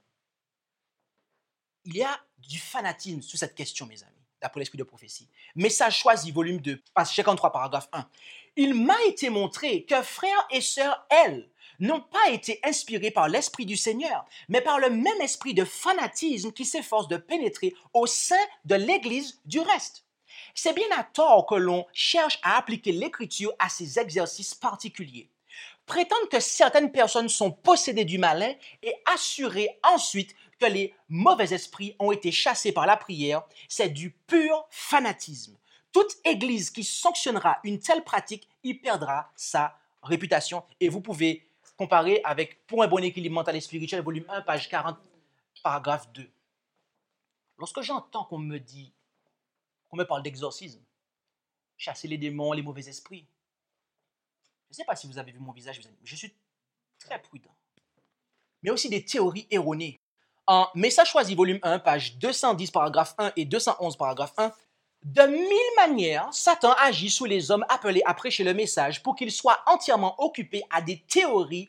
Il y a du fanatisme sur cette question, mes amis, d'après l'esprit de prophétie. Message choisi, volume 2, page 53, paragraphe 1. Il m'a été montré que frères et sœurs, elles, n'ont pas été inspirés par l'Esprit du Seigneur, mais par le même esprit de fanatisme qui s'efforce de pénétrer au sein de l'Église du reste. C'est bien à tort que l'on cherche à appliquer l'Écriture à ces exercices particuliers. Prétendre que certaines personnes sont possédées du malin et assurer ensuite que les mauvais esprits ont été chassés par la prière, c'est du pur fanatisme. Toute Église qui sanctionnera une telle pratique y perdra sa réputation. Et vous pouvez comparer avec Pour un bon équilibre mental et spirituel, volume 1, page 40, paragraphe 2. Lorsque j'entends qu'on me parle d'exorcisme, chasser les démons, les mauvais esprits, je ne sais pas si vous avez vu mon visage, mais je suis très prudent. Mais aussi des théories erronées. En Message choisi, volume 1, page 210, paragraphe 1 et 211, paragraphe 1, de 1000 manières, Satan agit sous les hommes appelés à prêcher le message pour qu'ils soient entièrement occupés à des théories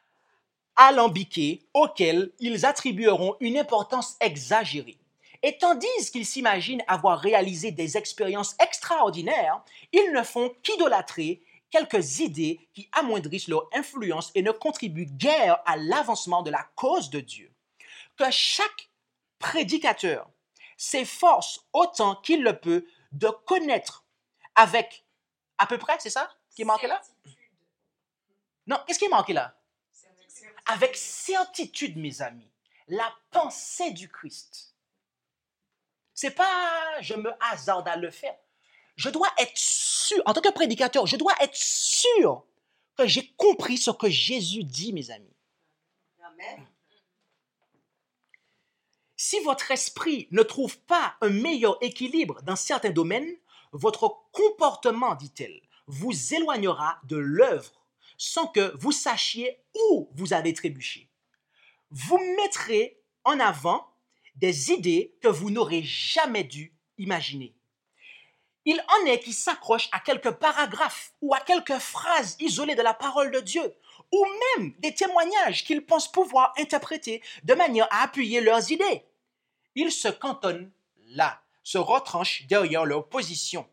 alambiquées auxquelles ils attribueront une importance exagérée. Et tandis qu'ils s'imaginent avoir réalisé des expériences extraordinaires, ils ne font qu'idolâtrer quelques idées qui amoindrissent leur influence et ne contribuent guère à l'avancement de la cause de Dieu. Que chaque prédicateur s'efforce autant qu'il le peut de connaître avec, à peu près, c'est ça qui est marqué là? Non, qu'est-ce qui est marqué là? Avec certitude, mes amis, la pensée du Christ. C'est pas je me hasarde à le faire. Je dois être sûr, en tant que prédicateur, je dois être sûr que j'ai compris ce que Jésus dit, mes amis. Amen. Si votre esprit ne trouve pas un meilleur équilibre dans certains domaines, votre comportement, dit-elle, vous éloignera de l'œuvre sans que vous sachiez où vous avez trébuché. Vous mettrez en avant des idées que vous n'aurez jamais dû imaginer. Il en est qui s'accrochent à quelques paragraphes ou à quelques phrases isolées de la parole de Dieu, ou même des témoignages qu'ils pensent pouvoir interpréter de manière à appuyer leurs idées. Ils se cantonnent là, se retranchent derrière leur position.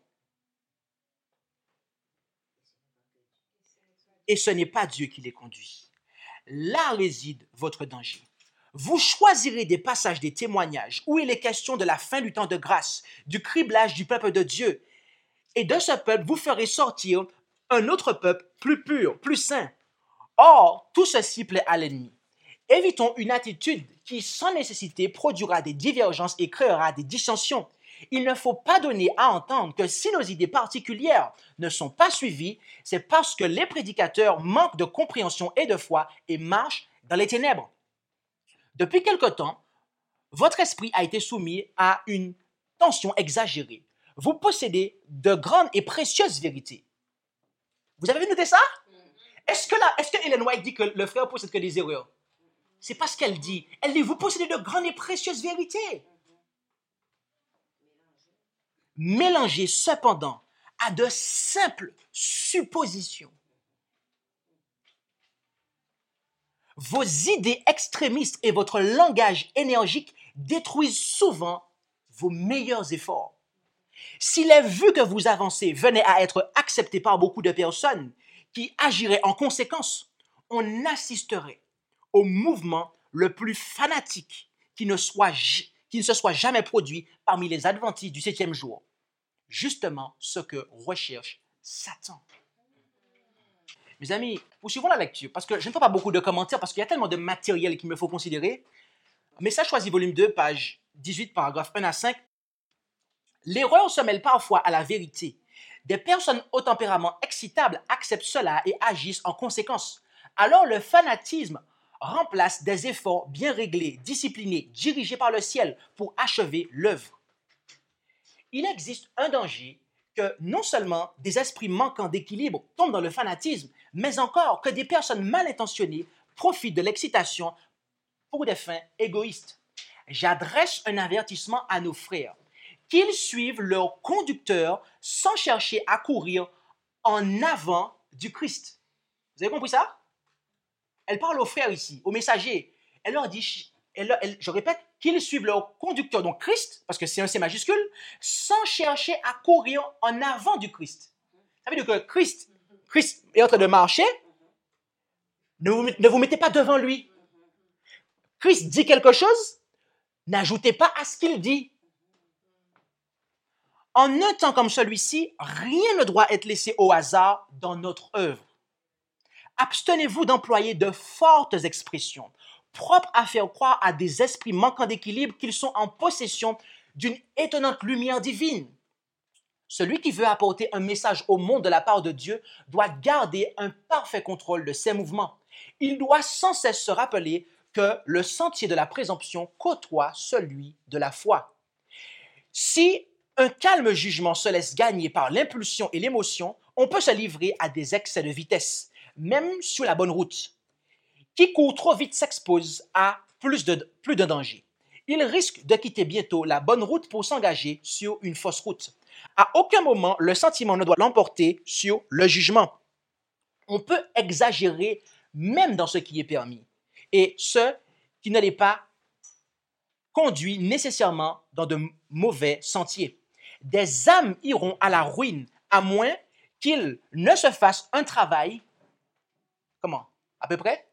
Et ce n'est pas Dieu qui les conduit. Là réside votre danger. Vous choisirez des passages des témoignages où il est question de la fin du temps de grâce, du criblage du peuple de Dieu. Et de ce peuple, vous ferez sortir un autre peuple plus pur, plus saint. Or, tout ceci plaît à l'ennemi. Évitons une attitude qui, sans nécessité, produira des divergences et créera des dissensions. Il ne faut pas donner à entendre que si nos idées particulières ne sont pas suivies, c'est parce que les prédicateurs manquent de compréhension et de foi et marchent dans les ténèbres. Depuis quelque temps, votre esprit a été soumis à une tension exagérée. Vous possédez de grandes et précieuses vérités. Vous avez noté ça? Est-ce que Ellen White dit que le frère possède que des erreurs? C'est pas ce qu'elle dit. Elle dit, vous possédez de grandes et précieuses vérités. Mélangez cependant à de simples suppositions. Vos idées extrémistes et votre langage énergique détruisent souvent vos meilleurs efforts. Si les vues que vous avancez venaient à être acceptées par beaucoup de personnes qui agiraient en conséquence, on assisterait au mouvement le plus fanatique qui ne se soit jamais produit parmi les adventistes du 7e jour. Justement ce que recherche Satan. Mes amis, poursuivons la lecture, parce que je ne fais pas beaucoup de commentaires, parce qu'il y a tellement de matériel qu'il me faut considérer. Message choisi, volume 2, page 18, paragraphe 1 à 5. L'erreur se mêle parfois à la vérité. Des personnes au tempérament excitable acceptent cela et agissent en conséquence. Alors le fanatisme remplace des efforts bien réglés, disciplinés, dirigés par le ciel pour achever l'œuvre. Il existe un danger que non seulement des esprits manquant d'équilibre tombent dans le fanatisme, mais encore que des personnes mal intentionnées profitent de l'excitation pour des fins égoïstes. J'adresse un avertissement à nos frères, qu'ils suivent leur conducteur sans chercher à courir en avant du Christ. Vous avez compris ça? Elle parle aux frères ici, aux messagers. Elle leur dit, je répète, qu'ils suivent leur conducteur, donc Christ, parce que c'est un C majuscule, sans chercher à courir en avant du Christ. Ça veut dire que Christ est en train de marcher, ne vous mettez pas devant lui. Christ dit quelque chose, n'ajoutez pas à ce qu'il dit. En un temps comme celui-ci, rien ne doit être laissé au hasard dans notre œuvre. Abstenez-vous d'employer de fortes expressions, propres à faire croire à des esprits manquant d'équilibre qu'ils sont en possession d'une étonnante lumière divine. Celui qui veut apporter un message au monde de la part de Dieu doit garder un parfait contrôle de ses mouvements. Il doit sans cesse se rappeler que le sentier de la présomption côtoie celui de la foi. Si un calme jugement se laisse gagner par l'impulsion et l'émotion, on peut se livrer à des excès de vitesse, même sur la bonne route. Qui court trop vite s'expose à plus de danger. Il risque de quitter bientôt la bonne route pour s'engager sur une fausse route. À aucun moment, le sentiment ne doit l'emporter sur le jugement. On peut exagérer même dans ce qui est permis. Et ce qui ne l'est pas conduit nécessairement dans de mauvais sentiers. Des âmes iront à la ruine à moins qu'ils ne se fassent un travail, comment? À peu près?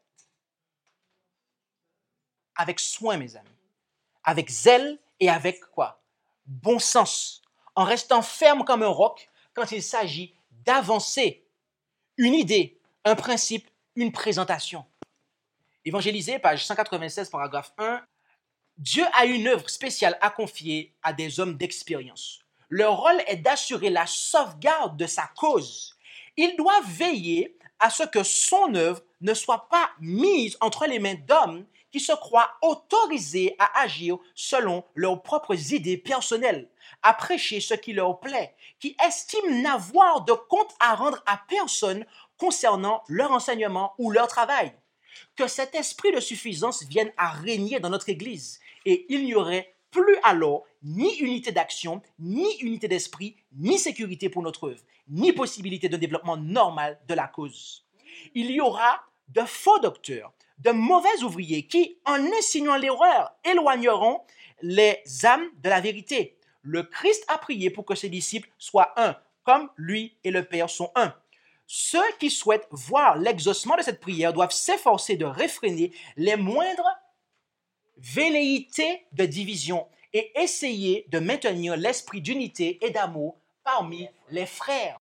Avec soin, mes amis. Avec zèle et avec quoi? Bon sens. En restant ferme comme un roc quand il s'agit d'avancer une idée, un principe, une présentation. Évangélisé, page 196, paragraphe 1. Dieu a une œuvre spéciale à confier à des hommes d'expérience. Leur rôle est d'assurer la sauvegarde de sa cause. Il doit veiller à ce que son œuvre ne soit pas mise entre les mains d'hommes qui se croient autorisés à agir selon leurs propres idées personnelles, à prêcher ce qui leur plaît, qui estiment n'avoir de compte à rendre à personne concernant leur enseignement ou leur travail. Que cet esprit de suffisance vienne à régner dans notre Église et il n'y aurait plus alors ni unité d'action, ni unité d'esprit, ni sécurité pour notre œuvre, ni possibilité de développement normal de la cause. Il y aura de faux docteurs, de mauvais ouvriers qui, en insinuant l'erreur, éloigneront les âmes de la vérité. Le Christ a prié pour que ses disciples soient un, comme lui et le Père sont un. Ceux qui souhaitent voir l'exaucement de cette prière doivent s'efforcer de réfréner les moindres velléités de division et essayer de maintenir l'esprit d'unité et d'amour parmi les frères.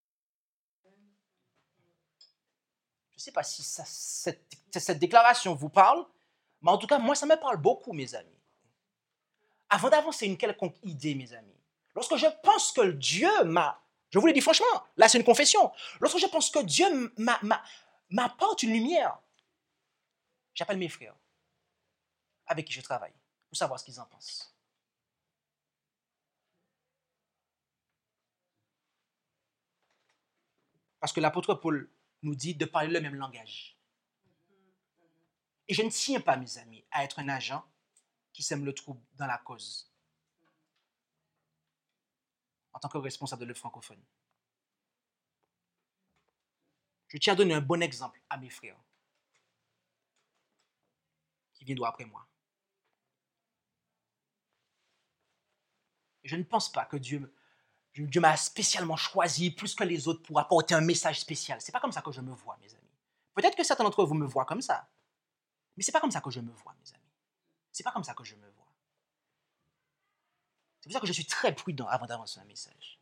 Je ne sais pas si cette déclaration vous parle, mais en tout cas, moi, ça me parle beaucoup, mes amis. Avant d'avancer une quelconque idée, mes amis, lorsque je pense que Dieu m'a, je vous le dis franchement, là c'est une confession, lorsque je pense que Dieu m'apporte une lumière, j'appelle mes frères avec qui je travaille pour savoir ce qu'ils en pensent. Parce que l'apôtre Paul nous dit de parler le même langage. Et je ne tiens pas, mes amis, à être un agent qui sème le trouble dans la cause en tant que responsable de l'œuvre francophone. Je tiens à donner un bon exemple à mes frères qui viendront après moi. Et je ne pense pas que Dieu m'a spécialement choisi plus que les autres pour apporter un message spécial. Ce n'est pas comme ça que je me vois, mes amis. Peut-être que certains d'entre vous me voient comme ça, mais ce n'est pas comme ça que je me vois, mes amis. Ce n'est pas comme ça que je me vois. C'est pour ça que je suis très prudent avant d'avancer un message.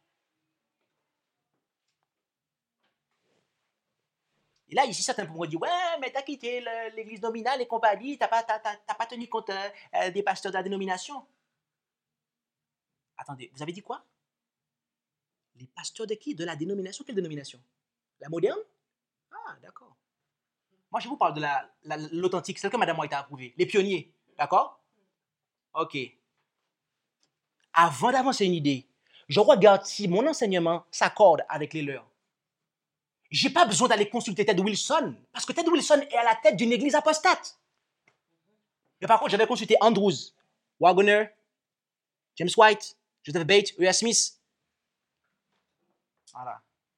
Et là, ici, certains pourront dire, ouais, mais t'as quitté l'église nominale et compagnie, t'as pas tenu compte des pasteurs de la dénomination. Attendez, vous avez dit quoi? Les pasteurs de qui? De la dénomination? Quelle dénomination? La moderne? Ah, d'accord. Moi, je vous parle de l'authentique, celle que Madame White a approuvée. Les pionniers, d'accord? Ok. Avant d'avancer une idée, je regarde si mon enseignement s'accorde avec les leurs. Je n'ai pas besoin d'aller consulter Ted Wilson, parce que Ted Wilson est à la tête d'une église apostate. Mais par contre, j'avais consulté Andrews, Wagner, James White, Joseph Bates, E.A. Smith. Voilà.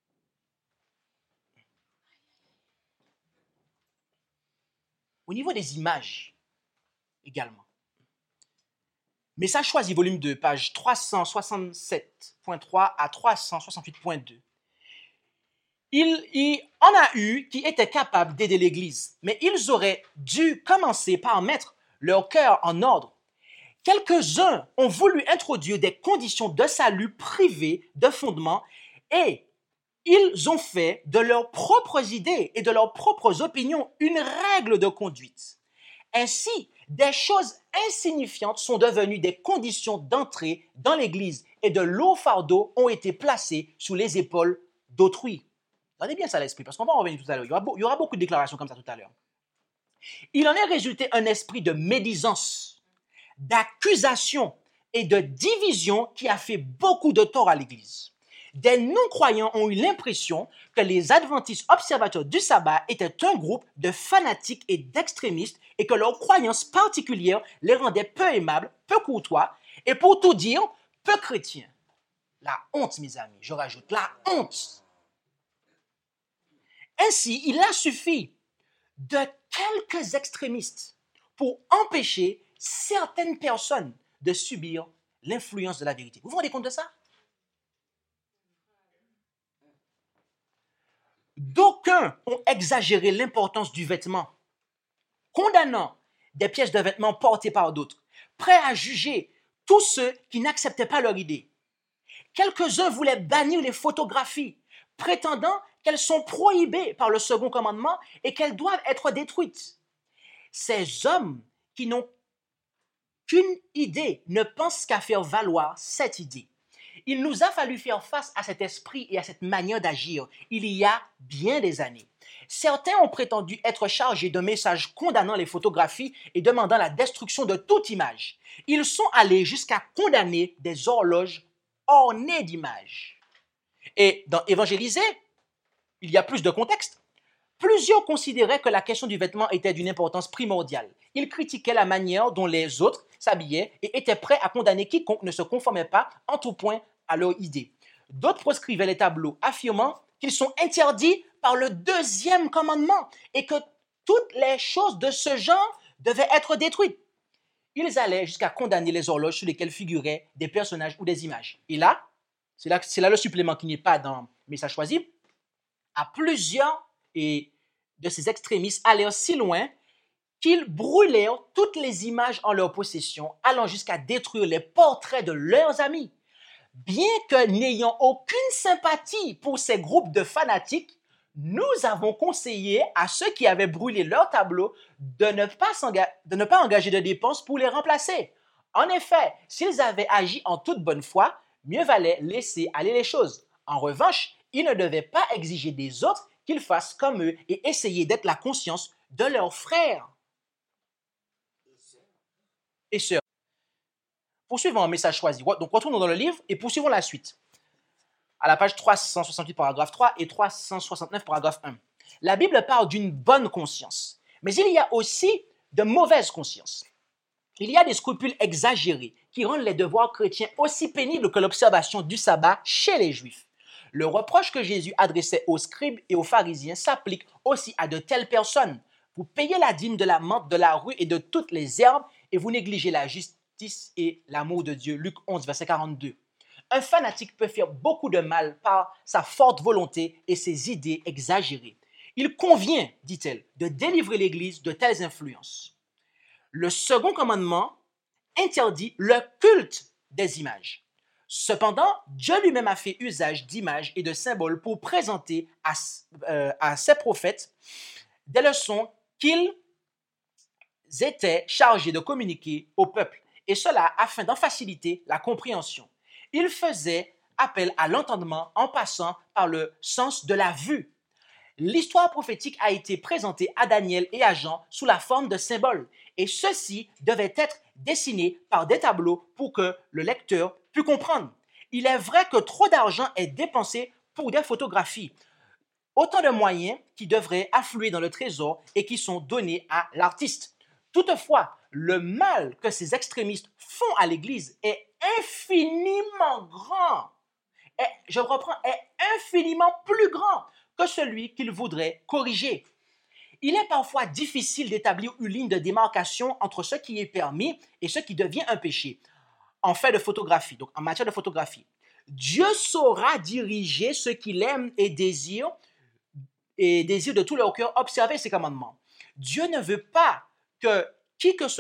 Au niveau des images, également. Message choisi, volume 2, page 367.3 à 368.2. Il y en a eu qui étaient capables d'aider l'Église, mais ils auraient dû commencer par mettre leur cœur en ordre. Quelques-uns ont voulu introduire des conditions de salut privées de fondement et ils ont fait de leurs propres idées et de leurs propres opinions une règle de conduite. Ainsi, des choses insignifiantes sont devenues des conditions d'entrée dans l'Église et de lourds fardeaux ont été placés sous les épaules d'autrui. Gardez bien ça à l'esprit, parce qu'on va en revenir tout à l'heure. Il y aura beaucoup de déclarations comme ça tout à l'heure. Il en est résulté un esprit de médisance, d'accusation et de division qui a fait beaucoup de tort à l'Église. Des non-croyants ont eu l'impression que les adventistes observateurs du sabbat étaient un groupe de fanatiques et d'extrémistes et que leurs croyances particulières les rendaient peu aimables, peu courtois et pour tout dire, peu chrétiens. La honte, mes amis, je rajoute, la honte. Ainsi, il a suffi de quelques extrémistes pour empêcher certaines personnes de subir l'influence de la vérité. Vous vous rendez compte de ça? D'aucuns ont exagéré l'importance du vêtement, condamnant des pièces de vêtements portées par d'autres, prêts à juger tous ceux qui n'acceptaient pas leur idée. Quelques-uns voulaient bannir les photographies, prétendant qu'elles sont prohibées par le second commandement et qu'elles doivent être détruites. Ces hommes qui n'ont qu'une idée ne pensent qu'à faire valoir cette idée. Il nous a fallu faire face à cet esprit et à cette manière d'agir il y a bien des années. Certains ont prétendu être chargés d'un message condamnant les photographies et demandant la destruction de toute image. Ils sont allés jusqu'à condamner des horloges ornées d'images. Et dans Évangéliser, il y a plus de contexte. Plusieurs considéraient que la question du vêtement était d'une importance primordiale. Ils critiquaient la manière dont les autres s'habillaient et étaient prêts à condamner quiconque ne se conformait pas en tout point à leur idée. D'autres proscrivaient les tableaux, affirmant qu'ils sont interdits par le deuxième commandement et que toutes les choses de ce genre devaient être détruites. Ils allaient jusqu'à condamner les horloges sur lesquelles figuraient des personnages ou des images. Et là, c'est là le supplément qui n'est pas dans Message choisi. À plusieurs de ces extrémistes allèrent si loin qu'ils brûlèrent toutes les images en leur possession, allant jusqu'à détruire les portraits de leurs amis. Bien que n'ayant aucune sympathie pour ces groupes de fanatiques, nous avons conseillé à ceux qui avaient brûlé leurs tableaux de ne pas engager de dépenses pour les remplacer. En effet, s'ils avaient agi en toute bonne foi, mieux valait laisser aller les choses. En revanche, ils ne devaient pas exiger des autres qu'ils fassent comme eux et essayer d'être la conscience de leurs frères et sœurs. Poursuivons un message choisi. Donc, retournons dans le livre et poursuivons la suite. À la page 368, paragraphe 3 et 369, paragraphe 1. La Bible parle d'une bonne conscience, mais il y a aussi de mauvaises consciences. Il y a des scrupules exagérés qui rendent les devoirs chrétiens aussi pénibles que l'observation du sabbat chez les Juifs. Le reproche que Jésus adressait aux scribes et aux pharisiens s'applique aussi à de telles personnes. Vous payez la dîme de la menthe, de la rue et de toutes les herbes et vous négligez la justice et l'amour de Dieu. Luc 11, verset 42. Un fanatique peut faire beaucoup de mal par sa forte volonté et ses idées exagérées. Il convient, dit-elle, de délivrer l'Église de telles influences. Le second commandement interdit le culte des images. Cependant, Dieu lui-même a fait usage d'images et de symboles pour présenter à ses prophètes des leçons qu'ils étaient chargés de communiquer au peuple, et cela afin d'en faciliter la compréhension. Il faisait appel à l'entendement en passant par le sens de la vue. L'histoire prophétique a été présentée à Daniel et à Jean sous la forme de symboles, et ceux-ci devaient être dessinés par des tableaux pour que le lecteur pût comprendre. Il est vrai que trop d'argent est dépensé pour des photographies, autant de moyens qui devraient affluer dans le trésor et qui sont donnés à l'artiste. Toutefois, le mal que ces extrémistes font à l'Église est infiniment grand. Est infiniment plus grand que celui qu'ils voudraient corriger. Il est parfois difficile d'établir une ligne de démarcation entre ce qui est permis et ce qui devient un péché en fait de photographie, donc en matière de photographie. Dieu saura diriger ceux qu'il aime et désire de tout leur cœur observer ses commandements. Dieu ne veut pas que qui que ce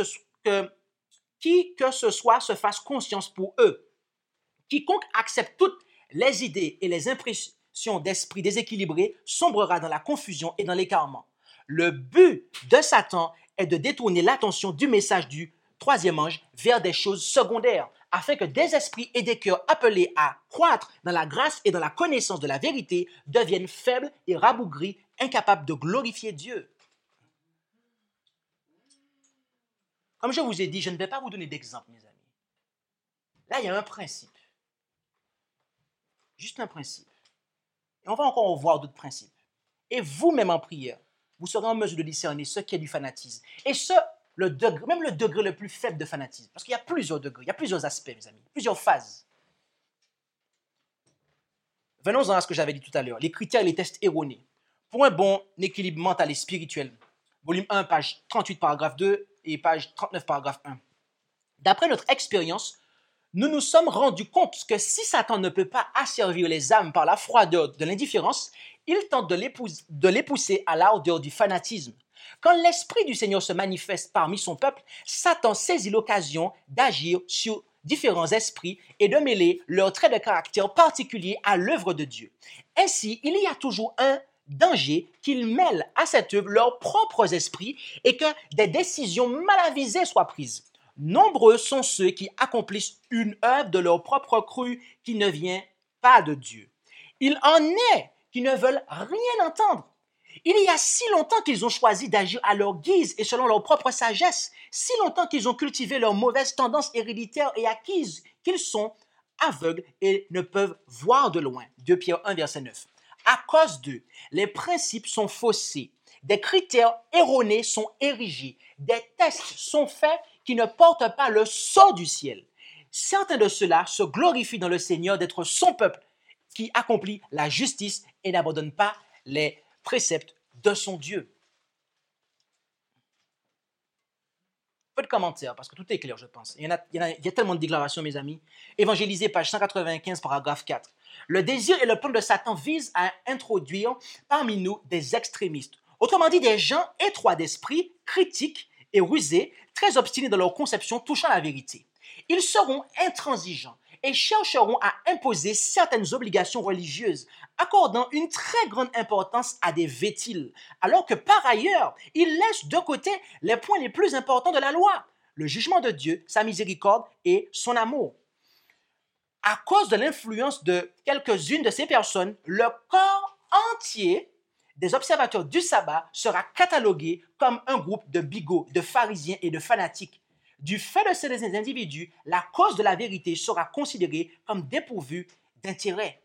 soit se fasse conscience pour eux. Quiconque accepte toutes les idées et les impressions d'esprit déséquilibrés sombrera dans la confusion et dans l'écartement. Le but de Satan est de détourner l'attention du message du troisième ange vers des choses secondaires, afin que des esprits et des cœurs appelés à croître dans la grâce et dans la connaissance de la vérité deviennent faibles et rabougris, incapables de glorifier Dieu. Comme je vous ai dit, je ne vais pas vous donner d'exemple, mes amis. Là, il y a un principe. Juste un principe. Et on va encore voir d'autres principes. Et vous-même en prière, vous serez en mesure de discerner ce qui est du fanatisme. Et même le degré le plus faible de fanatisme. Parce qu'il y a plusieurs degrés, il y a plusieurs aspects, mes amis, plusieurs phases. Venons-en à ce que j'avais dit tout à l'heure, les critères et les tests erronés. Pour un bon équilibre mental et spirituel, volume 1, page 38, paragraphe 2 et page 39, paragraphe 1. D'après notre expérience, nous nous sommes rendus compte que si Satan ne peut pas asservir les âmes par la froideur de l'indifférence, il tente de les pousser à l'ardeur du fanatisme. Quand l'Esprit du Seigneur se manifeste parmi son peuple, Satan saisit l'occasion d'agir sur différents esprits et de mêler leurs traits de caractère particuliers à l'œuvre de Dieu. Ainsi, il y a toujours un danger qu'ils mêlent à cette œuvre leurs propres esprits et que des décisions mal avisées soient prises. Nombreux sont ceux qui accomplissent une œuvre de leur propre crue qui ne vient pas de Dieu. Il en est qui ne veulent rien entendre. Il y a si longtemps qu'ils ont choisi d'agir à leur guise et selon leur propre sagesse, si longtemps qu'ils ont cultivé leurs mauvaises tendances héréditaires et acquises, qu'ils sont aveugles et ne peuvent voir de loin. 2 Pierre 1, verset 9. À cause d'eux, les principes sont faussés, des critères erronés sont érigés, des tests sont faits qui ne portent pas le sceau du ciel. Certains de ceux-là se glorifient dans le Seigneur d'être son peuple qui accomplit la justice et n'abandonne pas les préceptes de son Dieu. Peu de commentaires, parce que tout est clair, je pense. Il y a tellement de déclarations, mes amis. Évangélisé, page 195, paragraphe 4. Le désir et le plan de Satan visent à introduire parmi nous des extrémistes. Autrement dit, des gens étroits d'esprit, critiques et rusés, très obstinés dans leur conception touchant la vérité. Ils seront intransigeants et chercheront à imposer certaines obligations religieuses, accordant une très grande importance à des vétiles, alors que par ailleurs, ils laissent de côté les points les plus importants de la loi, le jugement de Dieu, sa miséricorde et son amour. À cause de l'influence de quelques-unes de ces personnes, le corps entier des observateurs du sabbat sera catalogué comme un groupe de bigots, de pharisiens et de fanatiques. Du fait de ces individus, la cause de la vérité sera considérée comme dépourvue d'intérêt.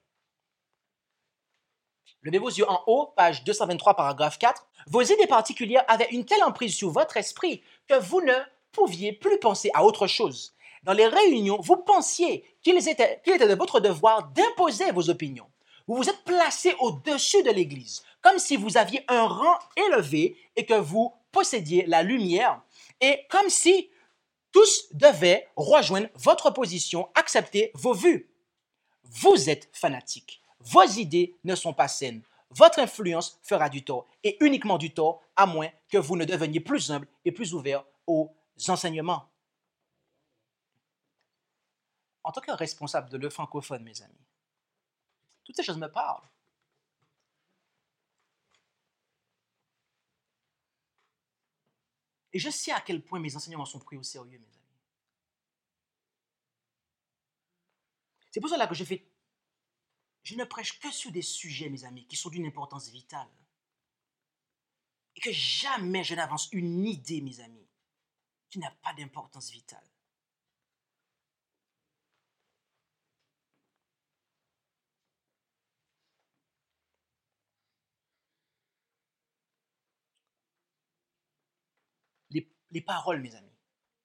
Levez vos yeux en haut, page 223, paragraphe 4. Vos idées particulières avaient une telle emprise sur votre esprit que vous ne pouviez plus penser à autre chose. Dans les réunions, vous pensiez qu'il était de votre devoir d'imposer vos opinions. Vous vous êtes placé au-dessus de l'Église, comme si vous aviez un rang élevé et que vous possédiez la lumière, et comme si tous devaient rejoindre votre position, accepter vos vues. Vous êtes fanatique. Vos idées ne sont pas saines. Votre influence fera du tort, et uniquement du tort, à moins que vous ne deveniez plus humble et plus ouvert aux enseignements. En tant que responsable de le francophone, mes amis, toutes ces choses me parlent. Et je sais à quel point mes enseignements sont pris au sérieux, mes amis. C'est pour cela que je ne prêche que sur des sujets, mes amis, qui sont d'une importance vitale. Et que jamais je n'avance une idée, mes amis, qui n'a pas d'importance vitale. Les paroles, mes amis.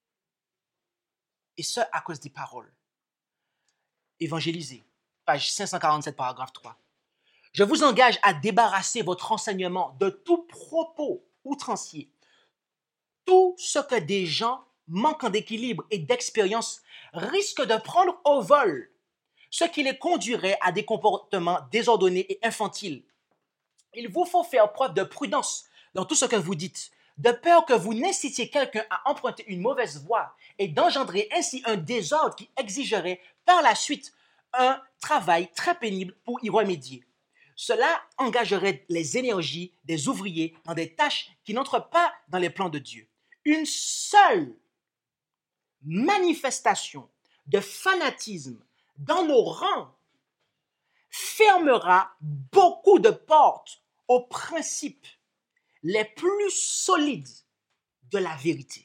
Et ce, à cause des paroles. Évangélisé, page 547, paragraphe 3. Je vous engage à débarrasser votre enseignement de tout propos outrancier. Tout ce que des gens manquant d'équilibre et d'expérience risquent de prendre au vol, ce qui les conduirait à des comportements désordonnés et infantiles. Il vous faut faire preuve de prudence dans tout ce que vous dites, de peur que vous n'incitiez quelqu'un à emprunter une mauvaise voie et d'engendrer ainsi un désordre qui exigerait par la suite un travail très pénible pour y remédier. Cela engagerait les énergies des ouvriers dans des tâches qui n'entrent pas dans les plans de Dieu. Une seule manifestation de fanatisme dans nos rangs fermera beaucoup de portes aux principes les plus solides de la vérité.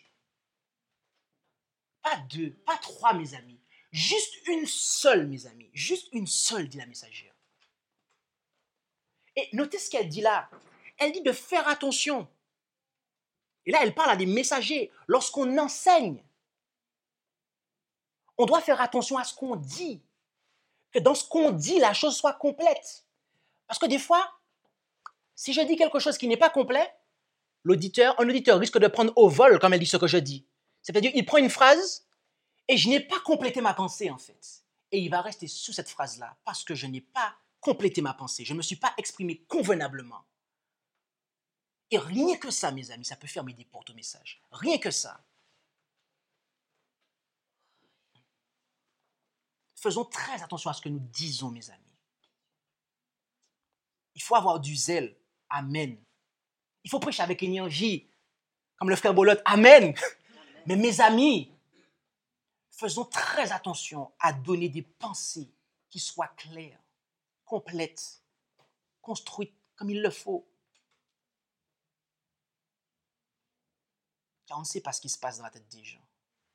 Pas deux, pas trois, mes amis. Juste une seule, mes amis. Juste une seule, dit la messagère. Et notez ce qu'elle dit là. Elle dit de faire attention. Et là, elle parle à des messagers. Lorsqu'on enseigne, on doit faire attention à ce qu'on dit. Que dans ce qu'on dit, la chose soit complète. Parce que des fois, si je dis quelque chose qui n'est pas complet, un auditeur risque de prendre au vol, comme elle dit ce que je dis. C'est-à-dire, il prend une phrase et je n'ai pas complété ma pensée, en fait. Et il va rester sous cette phrase-là parce que je n'ai pas complété ma pensée. Je ne me suis pas exprimé convenablement. Et rien que ça, mes amis, ça peut fermer des portes au message. Rien que ça. Faisons très attention à ce que nous disons, mes amis. Il faut avoir du zèle. Amen. Il faut prêcher avec énergie. Comme le frère Bolotte. Amen. Mais mes amis, faisons très attention à donner des pensées qui soient claires, complètes, construites comme il le faut. car on ne sait pas ce qui se passe dans la tête des gens.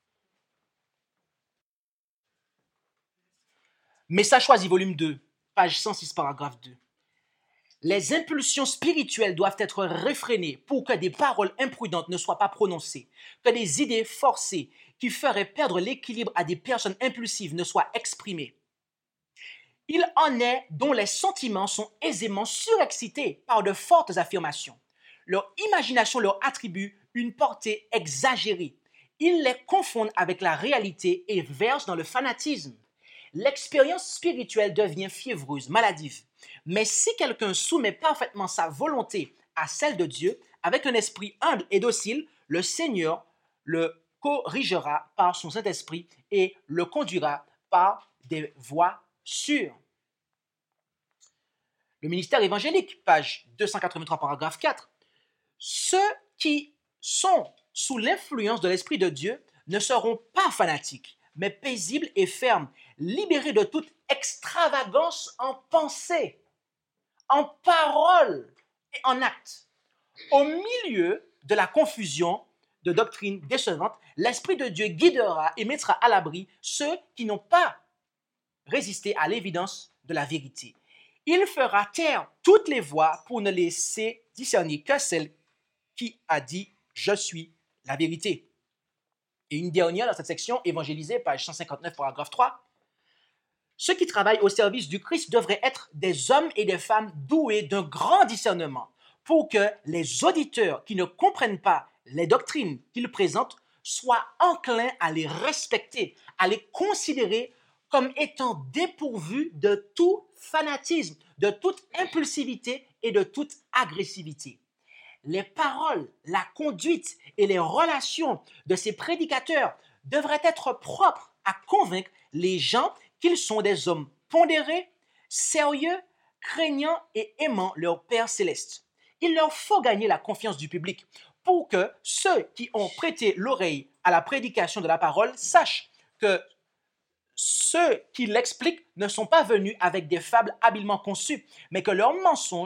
Message choisi, volume 2, page 106, paragraphe 2. Les impulsions spirituelles doivent être réfrénées pour que des paroles imprudentes ne soient pas prononcées, que des idées forcées qui feraient perdre l'équilibre à des personnes impulsives ne soient exprimées. Il en est dont les sentiments sont aisément surexcités par de fortes affirmations. Leur imagination leur attribue une portée exagérée. Ils les confondent avec la réalité et versent dans le fanatisme. L'expérience spirituelle devient fiévreuse, maladive. Mais si quelqu'un soumet parfaitement sa volonté à celle de Dieu, avec un esprit humble et docile, le Seigneur le corrigera par son Saint-Esprit et le conduira par des voies sûres. Le ministère évangélique, page 283, paragraphe 4. Ceux qui sont sous l'influence de l'Esprit de Dieu ne seront pas fanatiques, mais paisibles et fermes, libérés de toute extravagance en pensée, en parole et en acte. Au milieu de la confusion de doctrines décevantes, l'Esprit de Dieu guidera et mettra à l'abri ceux qui n'ont pas résisté à l'évidence de la vérité. Il fera taire toutes les voix pour ne laisser discerner que celle qui a dit « Je suis la vérité ». Et une dernière dans cette section, évangélisée, page 159, paragraphe 3. Ceux qui travaillent au service du Christ devraient être des hommes et des femmes doués d'un grand discernement pour que les auditeurs qui ne comprennent pas les doctrines qu'ils présentent soient enclins à les respecter, à les considérer comme étant dépourvus de tout fanatisme, de toute impulsivité et de toute agressivité. Les paroles, la conduite et les relations de ces prédicateurs devraient être propres à convaincre les gens qu'ils sont des hommes pondérés, sérieux, craignant et aimant leur Père céleste. Il leur faut gagner la confiance du public pour que ceux qui ont prêté l'oreille à la prédication de la parole sachent que ceux qui l'expliquent ne sont pas venus avec des fables habilement conçues, mais que leur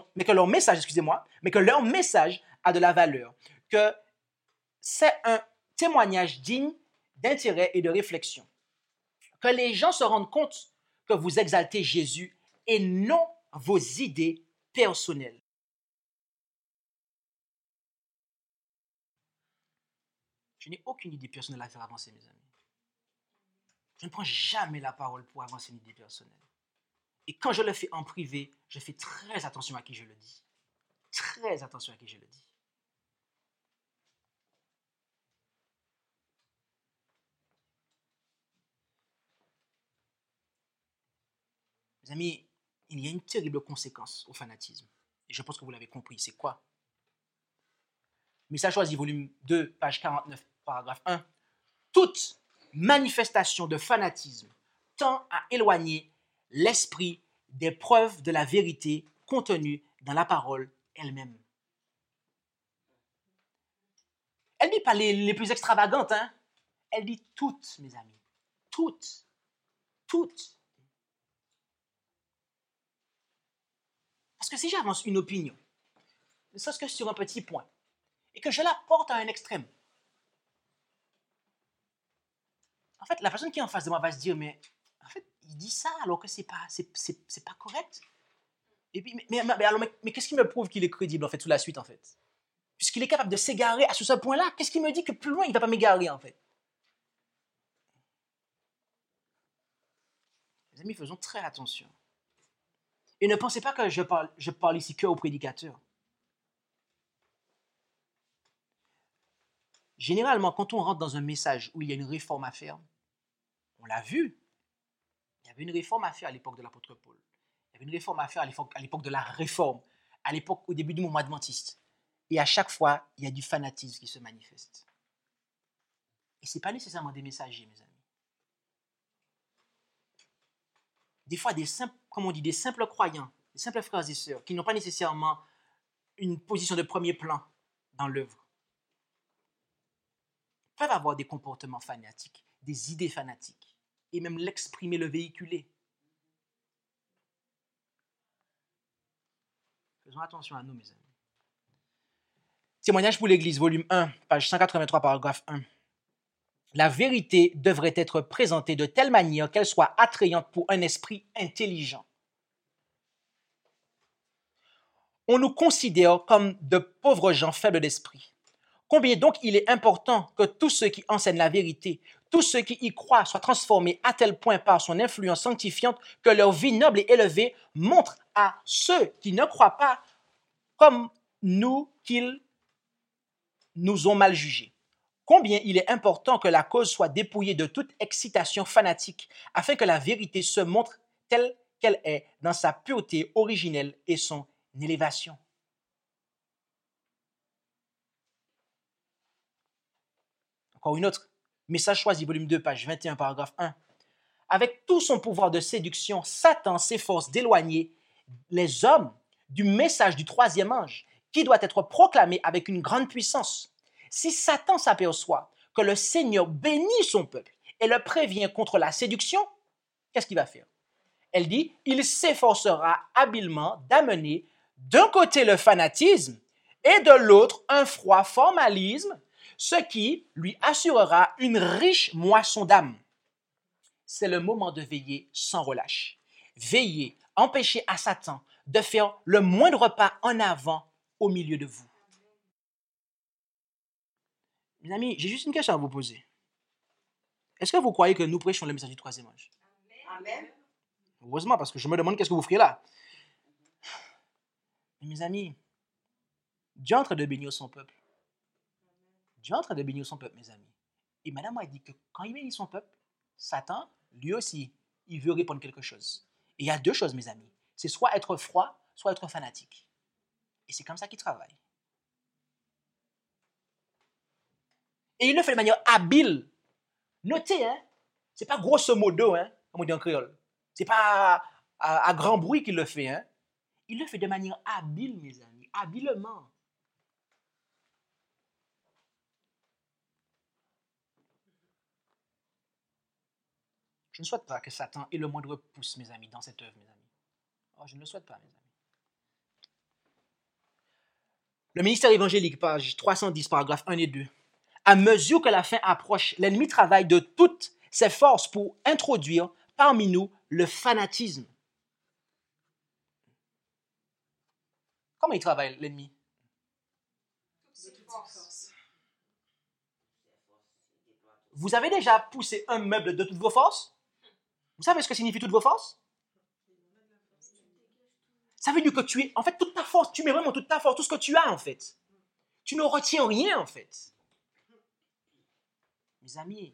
message a de la valeur, que c'est un témoignage digne d'intérêt et de réflexion. Que les gens se rendent compte que vous exaltez Jésus et non vos idées personnelles. Je n'ai aucune idée personnelle à faire avancer, mes amis. Je ne prends jamais la parole pour avancer une idée personnelle. Et quand je le fais en privé, je fais très attention à qui je le dis. Très attention à qui je le dis. Mes amis, il y a une terrible conséquence au fanatisme. Et je pense que vous l'avez compris. C'est quoi? Message choisi, volume 2, page 49, paragraphe 1. Toute manifestation de fanatisme tend à éloigner l'esprit des preuves de la vérité contenues dans la parole elle-même. Elle ne dit pas les plus extravagantes, hein? Elle dit toutes, mes amis. Toutes. Toutes. Parce que si j'avance une opinion, ne serait-ce que sur un petit point, et que je la porte à un extrême, en fait, la personne qui est en face de moi va se dire, mais en fait, il dit ça alors que c'est pas correct. Et puis, mais qu'est-ce qui me prouve qu'il est crédible, en fait, sous la suite, en fait? Puisqu'il est capable de s'égarer à ce point-là, qu'est-ce qui me dit que plus loin, il ne va pas m'égarer, en fait? Les amis, faisons très attention. Et ne pensez pas que je parle ici que aux prédicateurs. Généralement, quand on rentre dans un message où il y a une réforme à faire, on l'a vu, il y avait une réforme à faire à l'époque de l'apôtre Paul. Il y avait une réforme à faire à l'époque de la réforme, à l'époque au début du mouvement adventiste. Et à chaque fois, il y a du fanatisme qui se manifeste. Et ce n'est pas nécessairement des messagers, mes amis. Des fois, des simples croyants, des simples frères et sœurs, qui n'ont pas nécessairement une position de premier plan dans l'œuvre, peuvent avoir des comportements fanatiques, des idées fanatiques, et même l'exprimer, le véhiculer. Faisons attention à nous, mes amis. Témoignage pour l'Église, volume 1, page 183, paragraphe 1. La vérité devrait être présentée de telle manière qu'elle soit attrayante pour un esprit intelligent. On nous considère comme de pauvres gens faibles d'esprit. Combien donc il est important que tous ceux qui enseignent la vérité, tous ceux qui y croient soient transformés à tel point par son influence sanctifiante que leur vie noble et élevée montre à ceux qui ne croient pas comme nous qu'ils nous ont mal jugés. Combien il est important que la cause soit dépouillée de toute excitation fanatique afin que la vérité se montre telle qu'elle est dans sa pureté originelle et son élévation. Encore une autre. Message choisi, volume 2, page 21, paragraphe 1. Avec tout son pouvoir de séduction, Satan s'efforce d'éloigner les hommes du message du troisième ange qui doit être proclamé avec une grande puissance. Si Satan s'aperçoit que le Seigneur bénit son peuple et le prévient contre la séduction, qu'est-ce qu'il va faire? Elle dit, il s'efforcera habilement d'amener d'un côté le fanatisme et de l'autre un froid formalisme, ce qui lui assurera une riche moisson d'âme. C'est le moment de veiller sans relâche. Veillez, empêchez à Satan de faire le moindre pas en avant au milieu de vous. Mes amis, j'ai juste une question à vous poser. Est-ce que vous croyez que nous prêchons le message du troisième âge? Amen. Heureusement, parce que je me demande qu'est-ce que vous ferez là. Mais mes amis, Dieu est en train de bénir son peuple. Dieu est en train de bénir son peuple, mes amis. Et madame a dit que quand il bénit son peuple, Satan, lui aussi, il veut répondre quelque chose. Et il y a deux choses, mes amis. C'est soit être froid, soit être fanatique. Et c'est comme ça qu'il travaille. Et il le fait de manière habile. Notez, hein, c'est pas grosso modo, hein, comme on dit en créole. C'est pas à grand bruit qu'il le fait, hein. Il le fait de manière habile, mes amis, habilement. Je ne souhaite pas que Satan ait le moindre pouce, mes amis, dans cette œuvre, mes amis. Oh, je ne le souhaite pas, mes amis. Le ministère évangélique, page 310, paragraphes 1 et 2. À mesure que la fin approche, l'ennemi travaille de toutes ses forces pour introduire parmi nous le fanatisme. Comment il travaille, l'ennemi? Vous avez déjà poussé un meuble de toutes vos forces? Vous savez ce que signifie toutes vos forces? Ça veut dire que tu es, en fait, toute ta force, tu mets vraiment toute ta force, tout ce que tu as, en fait. Tu ne retiens rien, en fait. Mes amis,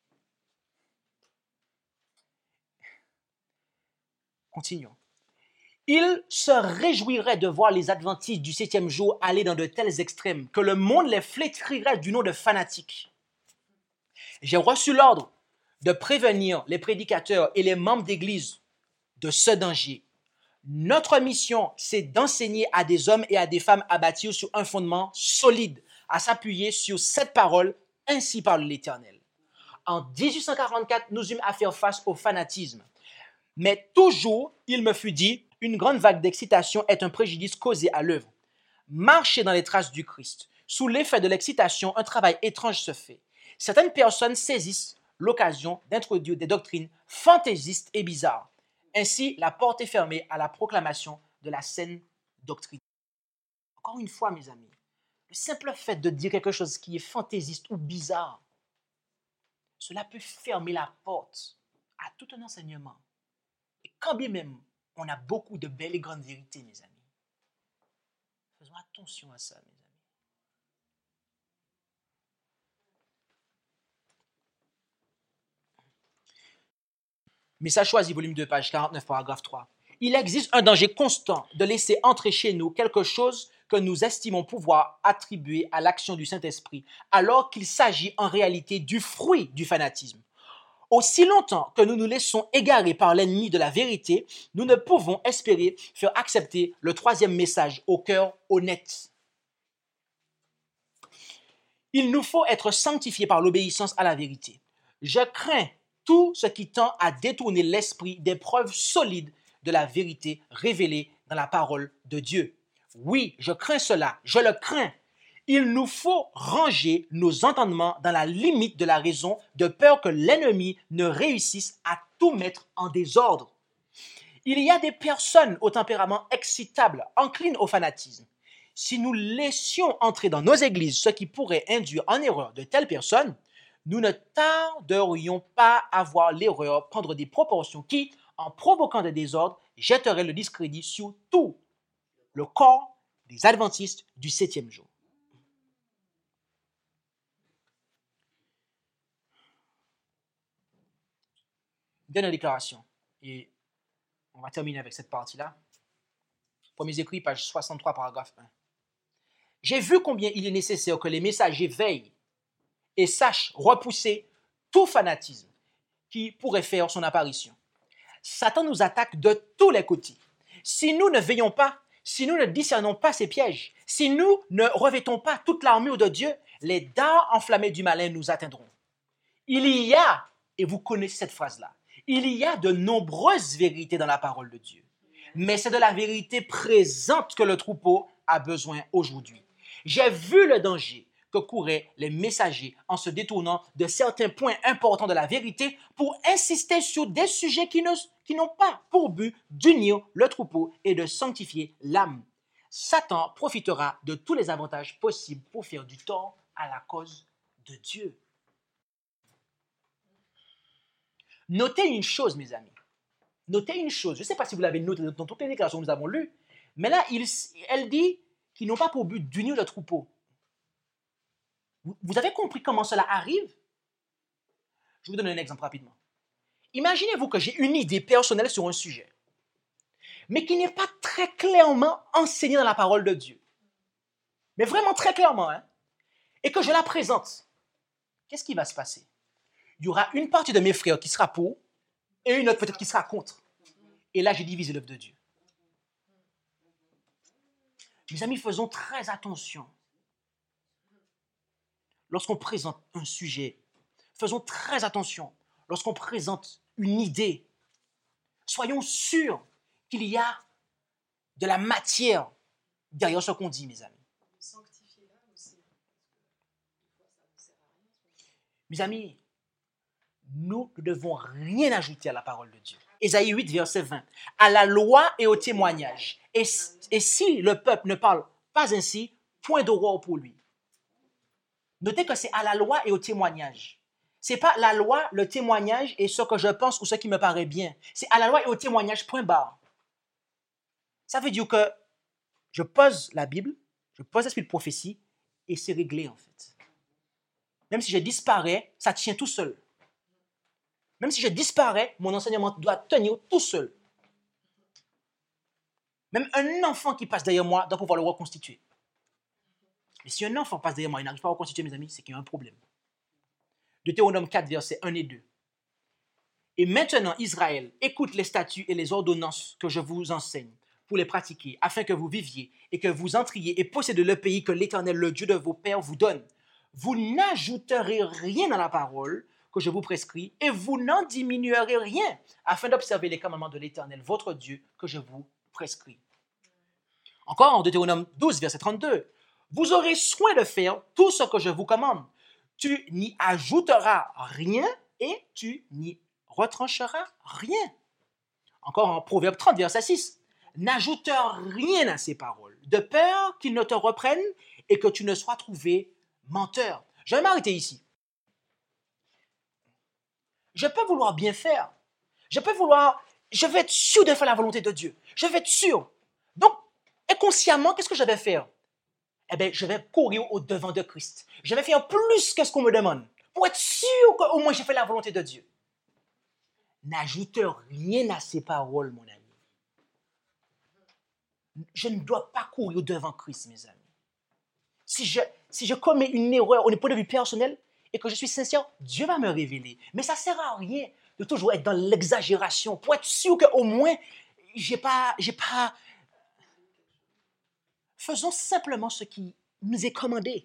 continuons. Il se réjouirait de voir les adventistes du 7e jour aller dans de tels extrêmes que le monde les flétrirait du nom de fanatiques. J'ai reçu l'ordre de prévenir les prédicateurs et les membres d'église de ce danger. Notre mission, c'est d'enseigner à des hommes et à des femmes à bâtir sur un fondement solide, à s'appuyer sur cette parole, ainsi parle l'Éternel. En 1844, nous eûmes à faire face au fanatisme. Mais toujours, il me fut dit, une grande vague d'excitation est un préjudice causé à l'œuvre. Marchez dans les traces du Christ. Sous l'effet de l'excitation, un travail étrange se fait. Certaines personnes saisissent l'occasion d'introduire des doctrines fantaisistes et bizarres. Ainsi, la porte est fermée à la proclamation de la saine doctrine. Encore une fois, mes amis, le simple fait de dire quelque chose qui est fantaisiste ou bizarre, cela peut fermer la porte à tout un enseignement. Et quand bien même, on a beaucoup de belles et grandes vérités, mes amis. Faisons attention à ça, mes amis. Message choisi, volume 2, page 49, paragraphe 3. Il existe un danger constant de laisser entrer chez nous quelque chose que nous estimons pouvoir attribuer à l'action du Saint-Esprit, alors qu'il s'agit en réalité du fruit du fanatisme. Aussi longtemps que nous nous laissons égarer par l'ennemi de la vérité, nous ne pouvons espérer faire accepter le troisième message au cœur honnête. Il nous faut être sanctifiés par l'obéissance à la vérité. Je crains tout ce qui tend à détourner l'esprit des preuves solides de la vérité révélée dans la parole de Dieu. Oui, je crains cela, je le crains. Il nous faut ranger nos entendements dans la limite de la raison, de peur que l'ennemi ne réussisse à tout mettre en désordre. Il y a des personnes au tempérament excitable, enclines au fanatisme. Si nous laissions entrer dans nos églises ce qui pourrait induire en erreur de telles personnes, nous ne tarderions pas à voir l'erreur prendre des proportions qui, en provoquant des désordres, jetteraient le discrédit sur tout le corps des adventistes du 7e jour. Dernière déclaration. Et on va terminer avec cette partie-là. Premiers écrits, page 63, paragraphe 1. J'ai vu combien il est nécessaire que les messagers veillent et sachent repousser tout fanatisme qui pourrait faire son apparition. Satan nous attaque de tous les côtés. Si nous ne veillons pas, si nous ne discernons pas ses pièges, si nous ne revêtons pas toute l'armure de Dieu, les dards enflammés du malin nous atteindront. Il y a, et vous connaissez cette phrase-là, il y a de nombreuses vérités dans la parole de Dieu. Mais c'est de la vérité présente que le troupeau a besoin aujourd'hui. J'ai vu le danger que couraient les messagers en se détournant de certains points importants de la vérité pour insister sur des sujets qui n'ont pas pour but d'unir le troupeau et de sanctifier l'âme. Satan profitera de tous les avantages possibles pour faire du tort à la cause de Dieu. Notez une chose, mes amis. Notez une chose. Je ne sais pas si vous l'avez noté dans toutes les déclarations que nous avons lues, mais là, elle dit qu'ils n'ont pas pour but d'unir le troupeau. Vous avez compris comment cela arrive? Je vous donne un exemple rapidement. Imaginez-vous que j'ai une idée personnelle sur un sujet, mais qui n'est pas très clairement enseignée dans la parole de Dieu. Mais vraiment très clairement, hein? Et que je la présente. Qu'est-ce qui va se passer? Il y aura une partie de mes frères qui sera pour et une autre peut-être qui sera contre. Et là, j'ai divisé l'œuvre de Dieu. Mes amis, faisons très attention. Lorsqu'on présente un sujet, faisons très attention. Lorsqu'on présente une idée, soyons sûrs qu'il y a de la matière derrière ce qu'on dit, mes amis. Mes amis, nous ne devons rien ajouter à la parole de Dieu. Ésaïe 8, verset 20. À la loi et au témoignage. Et si le peuple ne parle pas ainsi, point d'aurore pour lui. Notez que c'est à la loi et au témoignage. Ce n'est pas la loi, le témoignage et ce que je pense ou ce qui me paraît bien. C'est à la loi et au témoignage, point barre. Ça veut dire que je pose la Bible, je pose l'esprit de prophétie et c'est réglé en fait. Même si je disparais, ça tient tout seul. Même si je disparais, mon enseignement doit tenir tout seul. Même un enfant qui passe derrière moi doit pouvoir le reconstituer. Mais si un enfant passe derrière moi et n'arrive pas à reconstituer, mes amis, c'est qu'il y a un problème. Deutéronome 4, versets 1 et 2. Et maintenant, Israël, écoute les statuts et les ordonnances que je vous enseigne pour les pratiquer, afin que vous viviez et que vous entriez et possédez le pays que l'Éternel, le Dieu de vos pères, vous donne. Vous n'ajouterez rien dans la parole que je vous prescris, et vous n'en diminuerez rien, afin d'observer les commandements de l'Éternel, votre Dieu, que je vous prescris. Encore en Deutéronome 12, verset 32. Vous aurez soin de faire tout ce que je vous commande. Tu n'y ajouteras rien et tu n'y retrancheras rien. Encore en Proverbe 30, verset 6. N'ajoute rien à ces paroles, de peur qu'ils ne te reprennent et que tu ne sois trouvé menteur. Je vais m'arrêter ici. Je peux vouloir bien faire. Je vais être sûr de faire la volonté de Dieu. Je vais être sûr. Donc, inconsciemment, qu'est-ce que je vais faire? Eh bien, je vais courir au devant de Christ. Je vais faire plus que ce qu'on me demande pour être sûr qu'au moins j'ai fait la volonté de Dieu. N'ajoute rien à ces paroles, mon ami. Je ne dois pas courir au devant Christ, mes amis. Si je commets une erreur au point de vue personnel et que je suis sincère, Dieu va me révéler. Mais ça ne sert à rien de toujours être dans l'exagération pour être sûr qu'au moins, j'ai pas... Faisons simplement ce qui nous est commandé.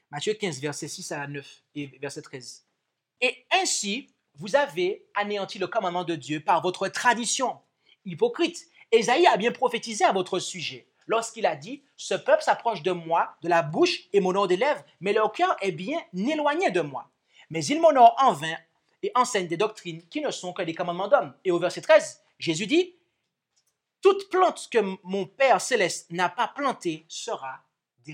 Matthieu 15, verset 6 à 9 et verset 13. Et ainsi, vous avez anéanti le commandement de Dieu par votre tradition. Hypocrite, Ésaïe a bien prophétisé à votre sujet lorsqu'il a dit « Ce peuple s'approche de moi de la bouche et m'honore des lèvres, mais leur cœur est bien éloigné de moi. Mais ils m'honorent en vain et enseignent des doctrines qui ne sont que des commandements d'hommes. » Et au verset 13, Jésus dit « Toute plante que mon Père céleste n'a pas plantée sera déracinée. »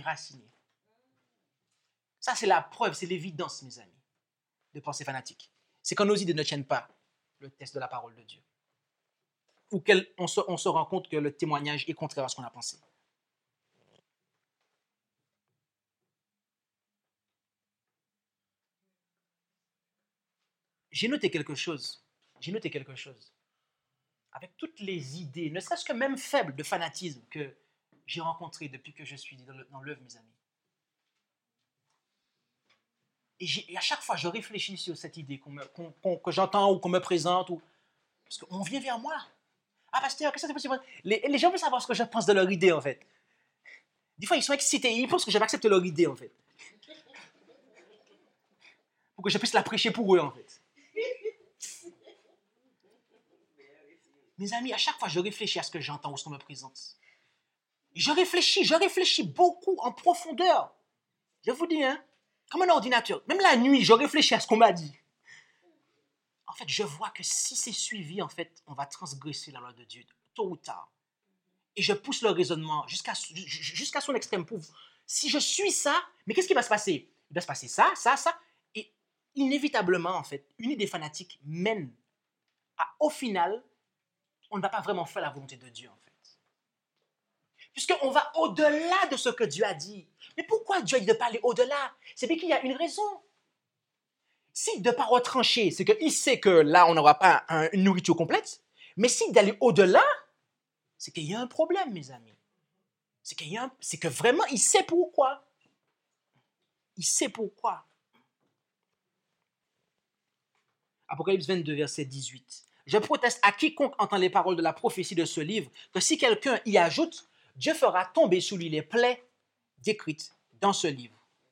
Ça, c'est la preuve, c'est l'évidence, mes amis, de pensée fanatique. C'est quand nos idées ne tiennent pas le test de la parole de Dieu. Ou qu'on se rend compte que le témoignage est contraire à ce qu'on a pensé. J'ai noté quelque chose. Avec toutes les idées, ne serait-ce que même faibles, de fanatisme que j'ai rencontrées depuis que je suis dans l'œuvre, mes amis. Et à chaque fois, je réfléchis sur cette idée que j'entends ou qu'on me présente. Parce qu'on vient vers moi. Ah, pasteur, qu'est-ce que c'est possible? Les gens veulent savoir ce que je pense de leur idée, en fait. Des fois, ils sont excités. Ils pensent que je vais accepter leur idée, en fait. Pour que je puisse la prêcher pour eux, en fait. Mes amis, à chaque fois, je réfléchis à ce que j'entends ou ce qu'on me présente. Je réfléchis beaucoup en profondeur. Je vous dis, comme un ordinateur. Même la nuit, je réfléchis à ce qu'on m'a dit. En fait, je vois que si c'est suivi, en fait, on va transgresser la loi de Dieu, tôt ou tard. Et je pousse le raisonnement jusqu'à son extrême. Si je suis ça, mais qu'est-ce qui va se passer? Il va se passer ça. Et inévitablement, en fait, une idée fanatique mène au final, on ne va pas vraiment faire la volonté de Dieu, en fait. Puisqu'on va au-delà de ce que Dieu a dit. Mais pourquoi Dieu a dit de parler au-delà? C'est bien qu'il y a une raison. Si de par retrancher, c'est qu'il sait que là, on n'aura pas une nourriture complète. Mais si d'aller au-delà, c'est qu'il y a un problème, mes amis. C'est que vraiment, il sait pourquoi. Il sait pourquoi. Apocalypse 22, verset 18. Je proteste à quiconque entend les paroles de la prophétie de ce livre que si quelqu'un y ajoute, Dieu fera tomber sur lui les plaies décrites dans ce livre.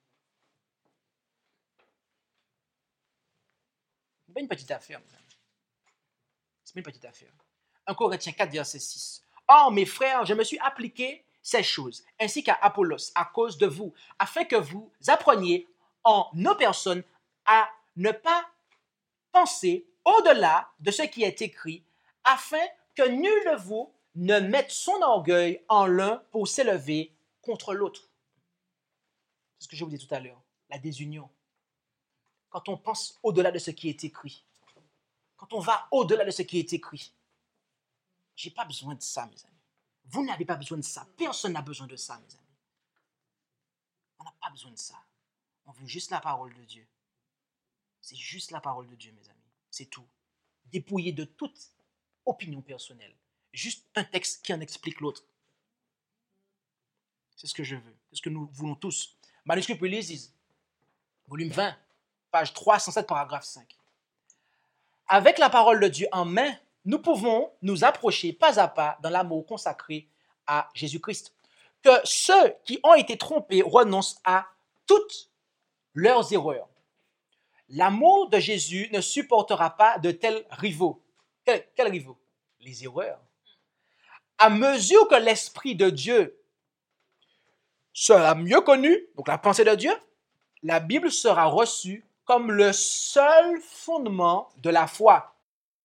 C'est pas une petite affaire, mes amis. C'est pas une petite affaire. 1 Corinthiens 4, verset 6. Or, mes frères, je me suis appliqué ces choses, ainsi qu'à Apollos, à cause de vous, afin que vous appreniez en nos personnes à ne pas penser au-delà de ce qui est écrit, afin que nul de vous ne mette son orgueil en l'un pour s'élever contre l'autre. C'est ce que je vous disais tout à l'heure, la désunion. Quand on pense au-delà de ce qui est écrit, quand on va au-delà de ce qui est écrit, je n'ai pas besoin de ça, mes amis. Vous n'avez pas besoin de ça. Personne n'a besoin de ça, mes amis. On n'a pas besoin de ça. On veut juste la parole de Dieu. C'est juste la parole de Dieu, mes amis. C'est tout. Dépouillé de toute opinion personnelle. Juste un texte qui en explique l'autre. C'est ce que je veux. C'est ce que nous voulons tous. Manuscrit Ulysses, volume 20, page 307, paragraphe 5. Avec la parole de Dieu en main, nous pouvons nous approcher pas à pas dans l'amour consacré à Jésus-Christ. Que ceux qui ont été trompés renoncent à toutes leurs erreurs. L'amour de Jésus ne supportera pas de tels rivaux. Quels rivaux? Les erreurs. À mesure que l'Esprit de Dieu sera mieux connu, donc la pensée de Dieu, la Bible sera reçue comme le seul fondement de la foi.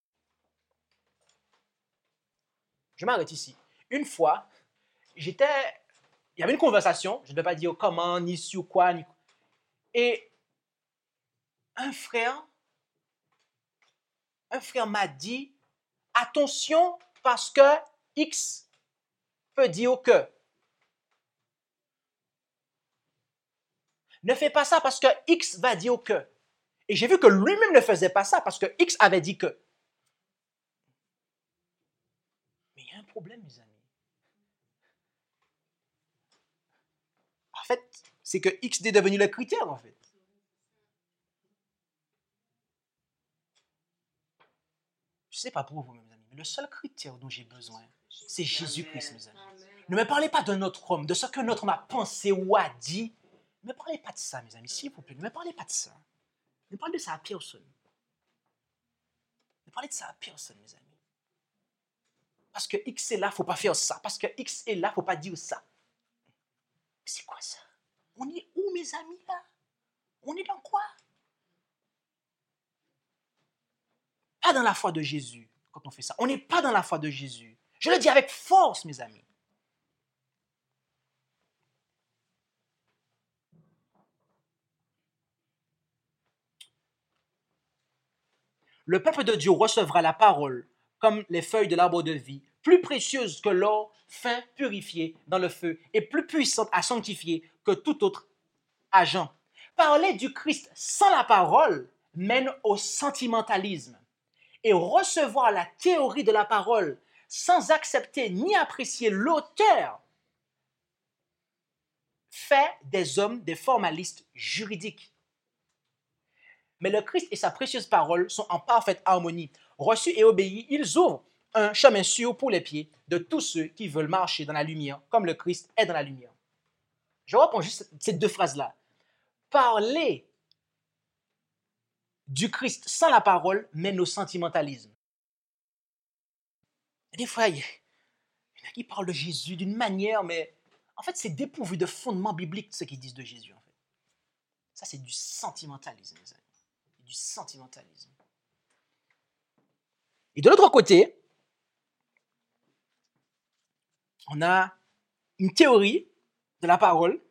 Je m'arrête ici. Une fois, il y avait une conversation, je ne vais pas dire comment, ni sur quoi, et un frère m'a dit, attention parce que X peut dire que. Ne fais pas ça parce que X va dire que. Et j'ai vu que lui-même ne faisait pas ça parce que X avait dit que. Mais il y a un problème, mes amis. En fait, c'est que X est devenu le critère, en fait. Je ne sais pas pour vous, mes amis, mais le seul critère dont j'ai besoin, c'est Jésus-Christ, mes amis. Ne me parlez pas de notre homme, de ce que notre homme a pensé ou a dit. Ne me parlez pas de ça, mes amis, s'il vous plaît. Ne me parlez pas de ça. Ne parlez de ça à personne. Ne parlez de ça à personne, mes amis. Parce que X est là, il ne faut pas faire ça. Parce que X est là, il ne faut pas dire ça. C'est quoi ça? On est où, mes amis, là? On est dans quoi? Pas dans la foi de Jésus quand on fait ça. On n'est pas dans la foi de Jésus. Je le dis avec force, mes amis. Le peuple de Dieu recevra la parole comme les feuilles de l'arbre de vie, plus précieuses que l'or fin purifié dans le feu et plus puissante à sanctifier que tout autre agent. Parler du Christ sans la parole mène au sentimentalisme. Et recevoir la théorie de la parole sans accepter ni apprécier l'auteur fait des hommes des formalistes juridiques. Mais le Christ et sa précieuse parole sont en parfaite harmonie. Reçus et obéis, ils ouvrent un chemin sûr pour les pieds de tous ceux qui veulent marcher dans la lumière, comme le Christ est dans la lumière. Je reprends juste ces deux phrases-là. Parler du Christ sans la parole mène au sentimentalisme. Des fois, il y en a qui parlent de Jésus d'une manière, mais en fait, c'est dépourvu de fondement biblique ce qu'ils disent de Jésus. En fait. Ça, c'est du sentimentalisme, les amis. Du sentimentalisme. Et de l'autre côté, on a une théorie de la parole,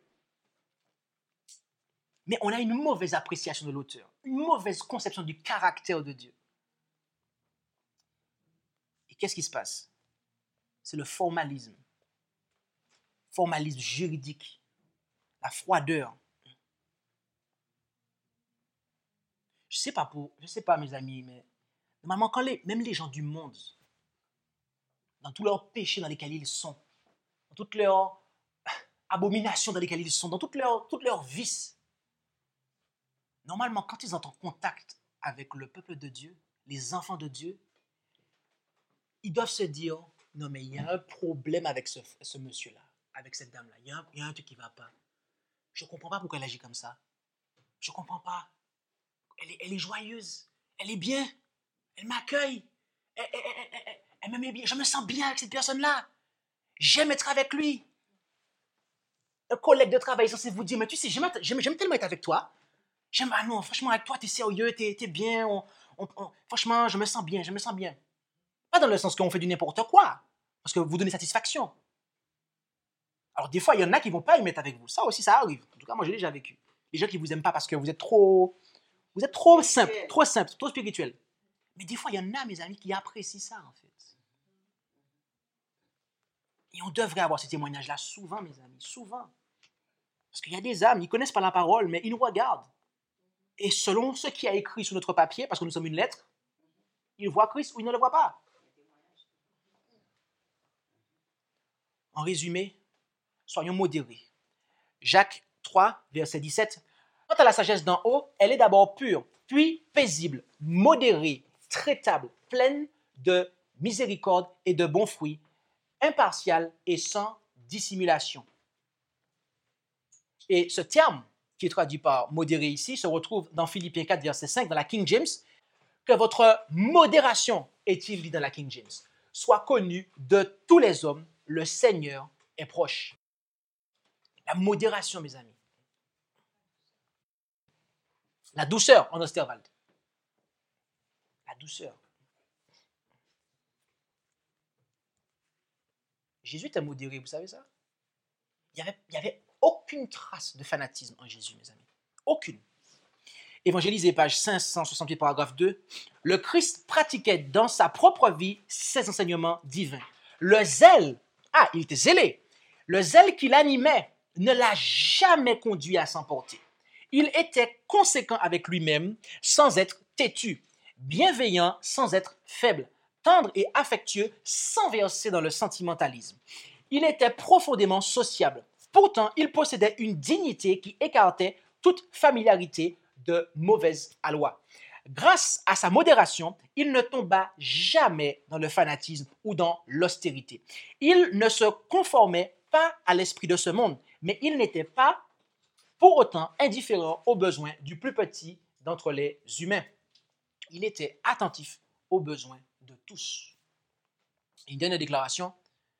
mais on a une mauvaise appréciation de l'auteur, une mauvaise conception du caractère de Dieu. Et qu'est-ce qui se passe? C'est le formalisme juridique, la froideur. Je sais pas mes amis, mais normalement, même les gens du monde, dans tous leurs péchés dans lesquels ils sont, dans toutes leurs abominations dans lesquelles ils sont, dans toutes leurs vices, normalement, quand ils entrent en contact avec le peuple de Dieu, les enfants de Dieu, ils doivent se dire, non mais il y a un problème avec ce monsieur-là, avec cette dame-là, il y a un truc qui ne va pas. Je ne comprends pas pourquoi elle agit comme ça. Je ne comprends pas. Elle est joyeuse, elle est bien, elle m'accueille, elle me met bien, je me sens bien avec cette personne-là. J'aime être avec lui. Un collègue de travail est censé vous dire, mais tu sais, j'aime tellement être avec toi. Ah non, franchement, avec toi, t'es sérieux, t'es bien, franchement, je me sens bien. Pas dans le sens qu'on fait du n'importe quoi, parce que vous donnez satisfaction. Alors des fois, il y en a qui ne vont pas y mettre avec vous. Ça aussi, ça arrive. En tout cas, moi, j'ai déjà vécu. Les gens qui ne vous aiment pas parce que vous êtes trop simple, trop spirituel. Mais des fois, il y en a, mes amis, qui apprécient ça, en fait. Et on devrait avoir ce témoignage-là souvent, mes amis, souvent. Parce qu'il y a des âmes, ils ne connaissent pas la parole, mais ils nous regardent. Et selon ce qui a écrit sur notre papier, parce que nous sommes une lettre, ils voient Christ ou ils ne le voient pas. En résumé, soyons modérés. Jacques 3, verset 17. Quant à la sagesse d'en haut, elle est d'abord pure, puis paisible, modérée, traitable, pleine de miséricorde et de bons fruits, impartiale et sans dissimulation. Et ce terme, qui est traduit par modéré ici, se retrouve dans Philippiens 4, verset 5, dans la King James, que votre modération, est-il dit dans la King James, soit connue de tous les hommes, le Seigneur est proche. La modération, mes amis. La douceur en Osterwald. La douceur. Jésus était modéré, vous savez ça? Il n'y avait aucune trace de fanatisme en Jésus, mes amis. Aucune. Évangelisé, page 568, paragraphe 2. Le Christ pratiquait dans sa propre vie ses enseignements divins. Le zèle, il était zélé. Le zèle qui l'animait ne l'a jamais conduit à s'emporter. Il était conséquent avec lui-même sans être têtu, bienveillant sans être faible, tendre et affectueux sans verser dans le sentimentalisme. Il était profondément sociable. Pourtant, il possédait une dignité qui écartait toute familiarité de mauvaise aloi. Grâce à sa modération, il ne tomba jamais dans le fanatisme ou dans l'austérité. Il ne se conformait pas à l'esprit de ce monde, mais il n'était pas pour autant indifférent aux besoins du plus petit d'entre les humains. Il était attentif aux besoins de tous. Une dernière déclaration,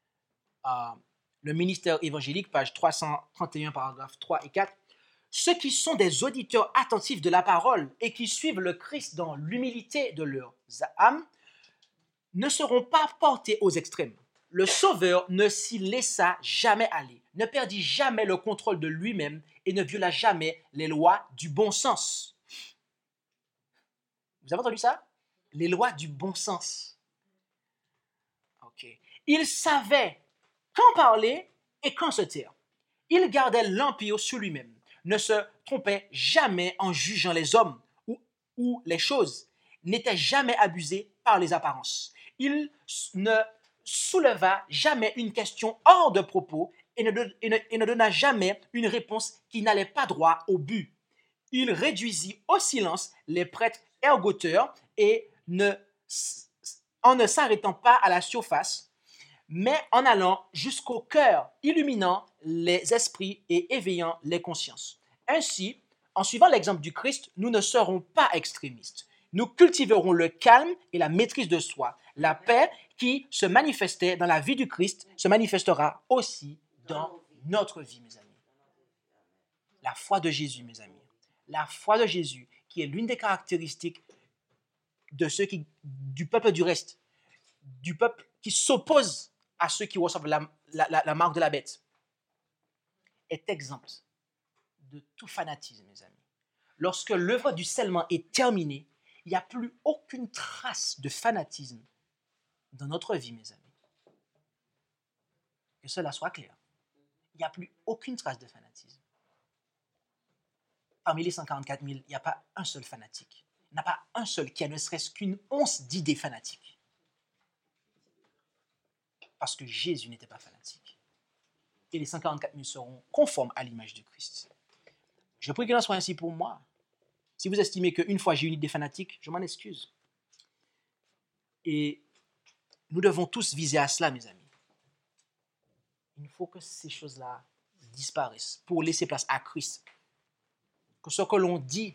le ministère évangélique, page 331, paragraphes 3 et 4. Ceux qui sont des auditeurs attentifs de la parole et qui suivent le Christ dans l'humilité de leurs âmes ne seront pas portés aux extrêmes. Le Sauveur ne s'y laissa jamais aller, ne perdit jamais le contrôle de lui-même et ne viola jamais les lois du bon sens. Vous avez entendu ça? Les lois du bon sens. Ok. Il savait quand parler et quand se taire. Il gardait l'empire sur lui-même, ne se trompait jamais en jugeant les hommes ou les choses, n'était jamais abusé par les apparences. Il ne souleva jamais une question hors de propos et ne donna jamais une réponse qui n'allait pas droit au but. Il réduisit au silence les prêtres ergoteurs et en ne s'arrêtant pas à la surface, mais en allant jusqu'au cœur, illuminant les esprits et éveillant les consciences. Ainsi, en suivant l'exemple du Christ, nous ne serons pas extrémistes. Nous cultiverons le calme et la maîtrise de soi. La paix qui se manifestait dans la vie du Christ se manifestera aussi dans notre vie, mes amis. La foi de Jésus, mes amis. La foi de Jésus, qui est l'une des caractéristiques de ceux du peuple du reste, du peuple qui s'oppose à ceux qui reçoivent la marque de la bête, est exempte de tout fanatisme, mes amis. Lorsque l'œuvre du scellement est terminée, il n'y a plus aucune trace de fanatisme dans notre vie, mes amis. Que cela soit clair. Il n'y a plus aucune trace de fanatisme. Parmi les 144 000, il n'y a pas un seul fanatique. Il n'y en a pas un seul qui a ne serait-ce qu'une once d'idées fanatiques. Parce que Jésus n'était pas fanatique. Et les 144 000 seront conformes à l'image de Christ. Je prie qu'il en soit ainsi pour moi. Si vous estimez qu'une fois j'ai une idée fanatique, je m'en excuse. Et nous devons tous viser à cela, mes amis. Il faut que ces choses-là disparaissent pour laisser place à Christ. Que ce que l'on dit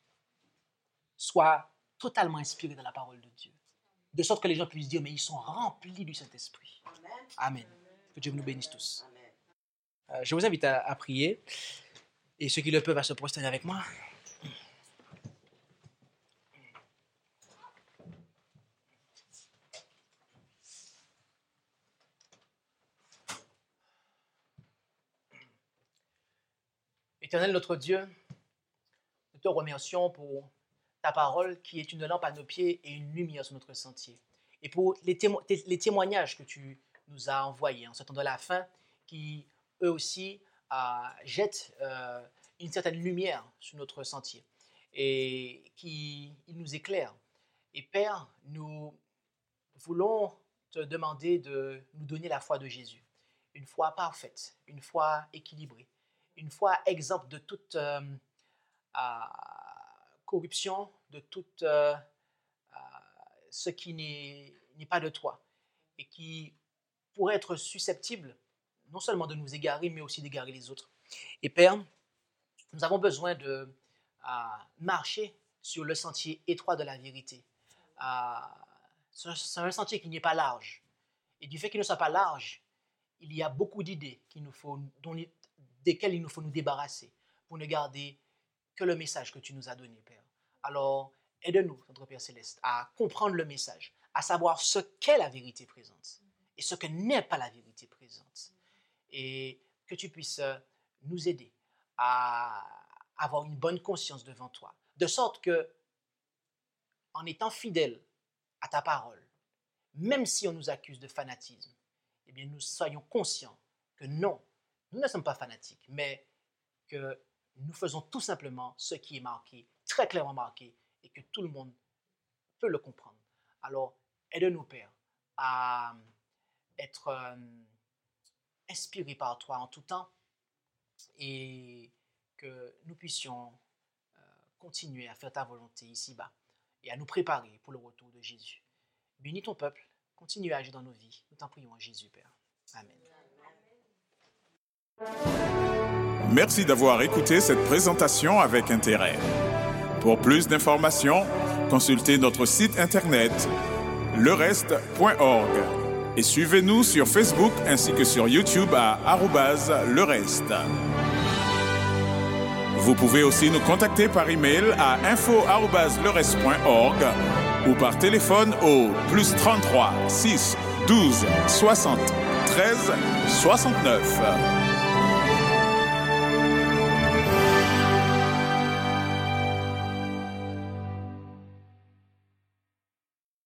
soit totalement inspiré de la parole de Dieu. De sorte que les gens puissent dire, mais ils sont remplis du Saint-Esprit. Amen. Que Dieu nous bénisse tous. Je vous invite à prier. Et ceux qui le peuvent à se prosterner avec moi. Éternel notre Dieu, nous te remercions pour ta parole qui est une lampe à nos pieds et une lumière sur notre sentier. Et pour les témoignages que tu nous as envoyés en ce temps de la fin, qui eux aussi jettent une certaine lumière sur notre sentier et qui nous éclairent. Et Père, nous voulons te demander de nous donner la foi de Jésus, une foi parfaite, une foi équilibrée, une foi exempte de toute corruption, de tout ce qui n'est pas de toi et qui pourrait être susceptible non seulement de nous égarer, mais aussi d'égarer les autres. Et Père, nous avons besoin de marcher sur le sentier étroit de la vérité. C'est un sentier qui n'est pas large. Et du fait qu'il ne soit pas large, il y a beaucoup d'idées desquelles il nous faut nous débarrasser pour ne garder que le message que tu nous as donné, Père. Alors, aide-nous, notre Père Céleste, à comprendre le message, à savoir ce qu'est la vérité présente et ce que n'est pas la vérité présente. Et que tu puisses nous aider à avoir une bonne conscience devant toi, de sorte que, en étant fidèles à ta parole, même si on nous accuse de fanatisme, eh bien nous soyons conscients que non, nous ne sommes pas fanatiques, mais que nous faisons tout simplement ce qui est marqué, très clairement marqué, et que tout le monde peut le comprendre. Alors, aide-nous, Père, à être inspirés par toi en tout temps et que nous puissions continuer à faire ta volonté ici-bas et à nous préparer pour le retour de Jésus. Bénis ton peuple, continue à agir dans nos vies. Nous t'en prions en Jésus, Père. Amen. Merci d'avoir écouté cette présentation avec intérêt. Pour plus d'informations, consultez notre site internet lereste.org et suivez-nous sur Facebook ainsi que sur YouTube à @lereste. Vous pouvez aussi nous contacter par email à info@lereste.org ou par téléphone au +33 6 12 60 13 69.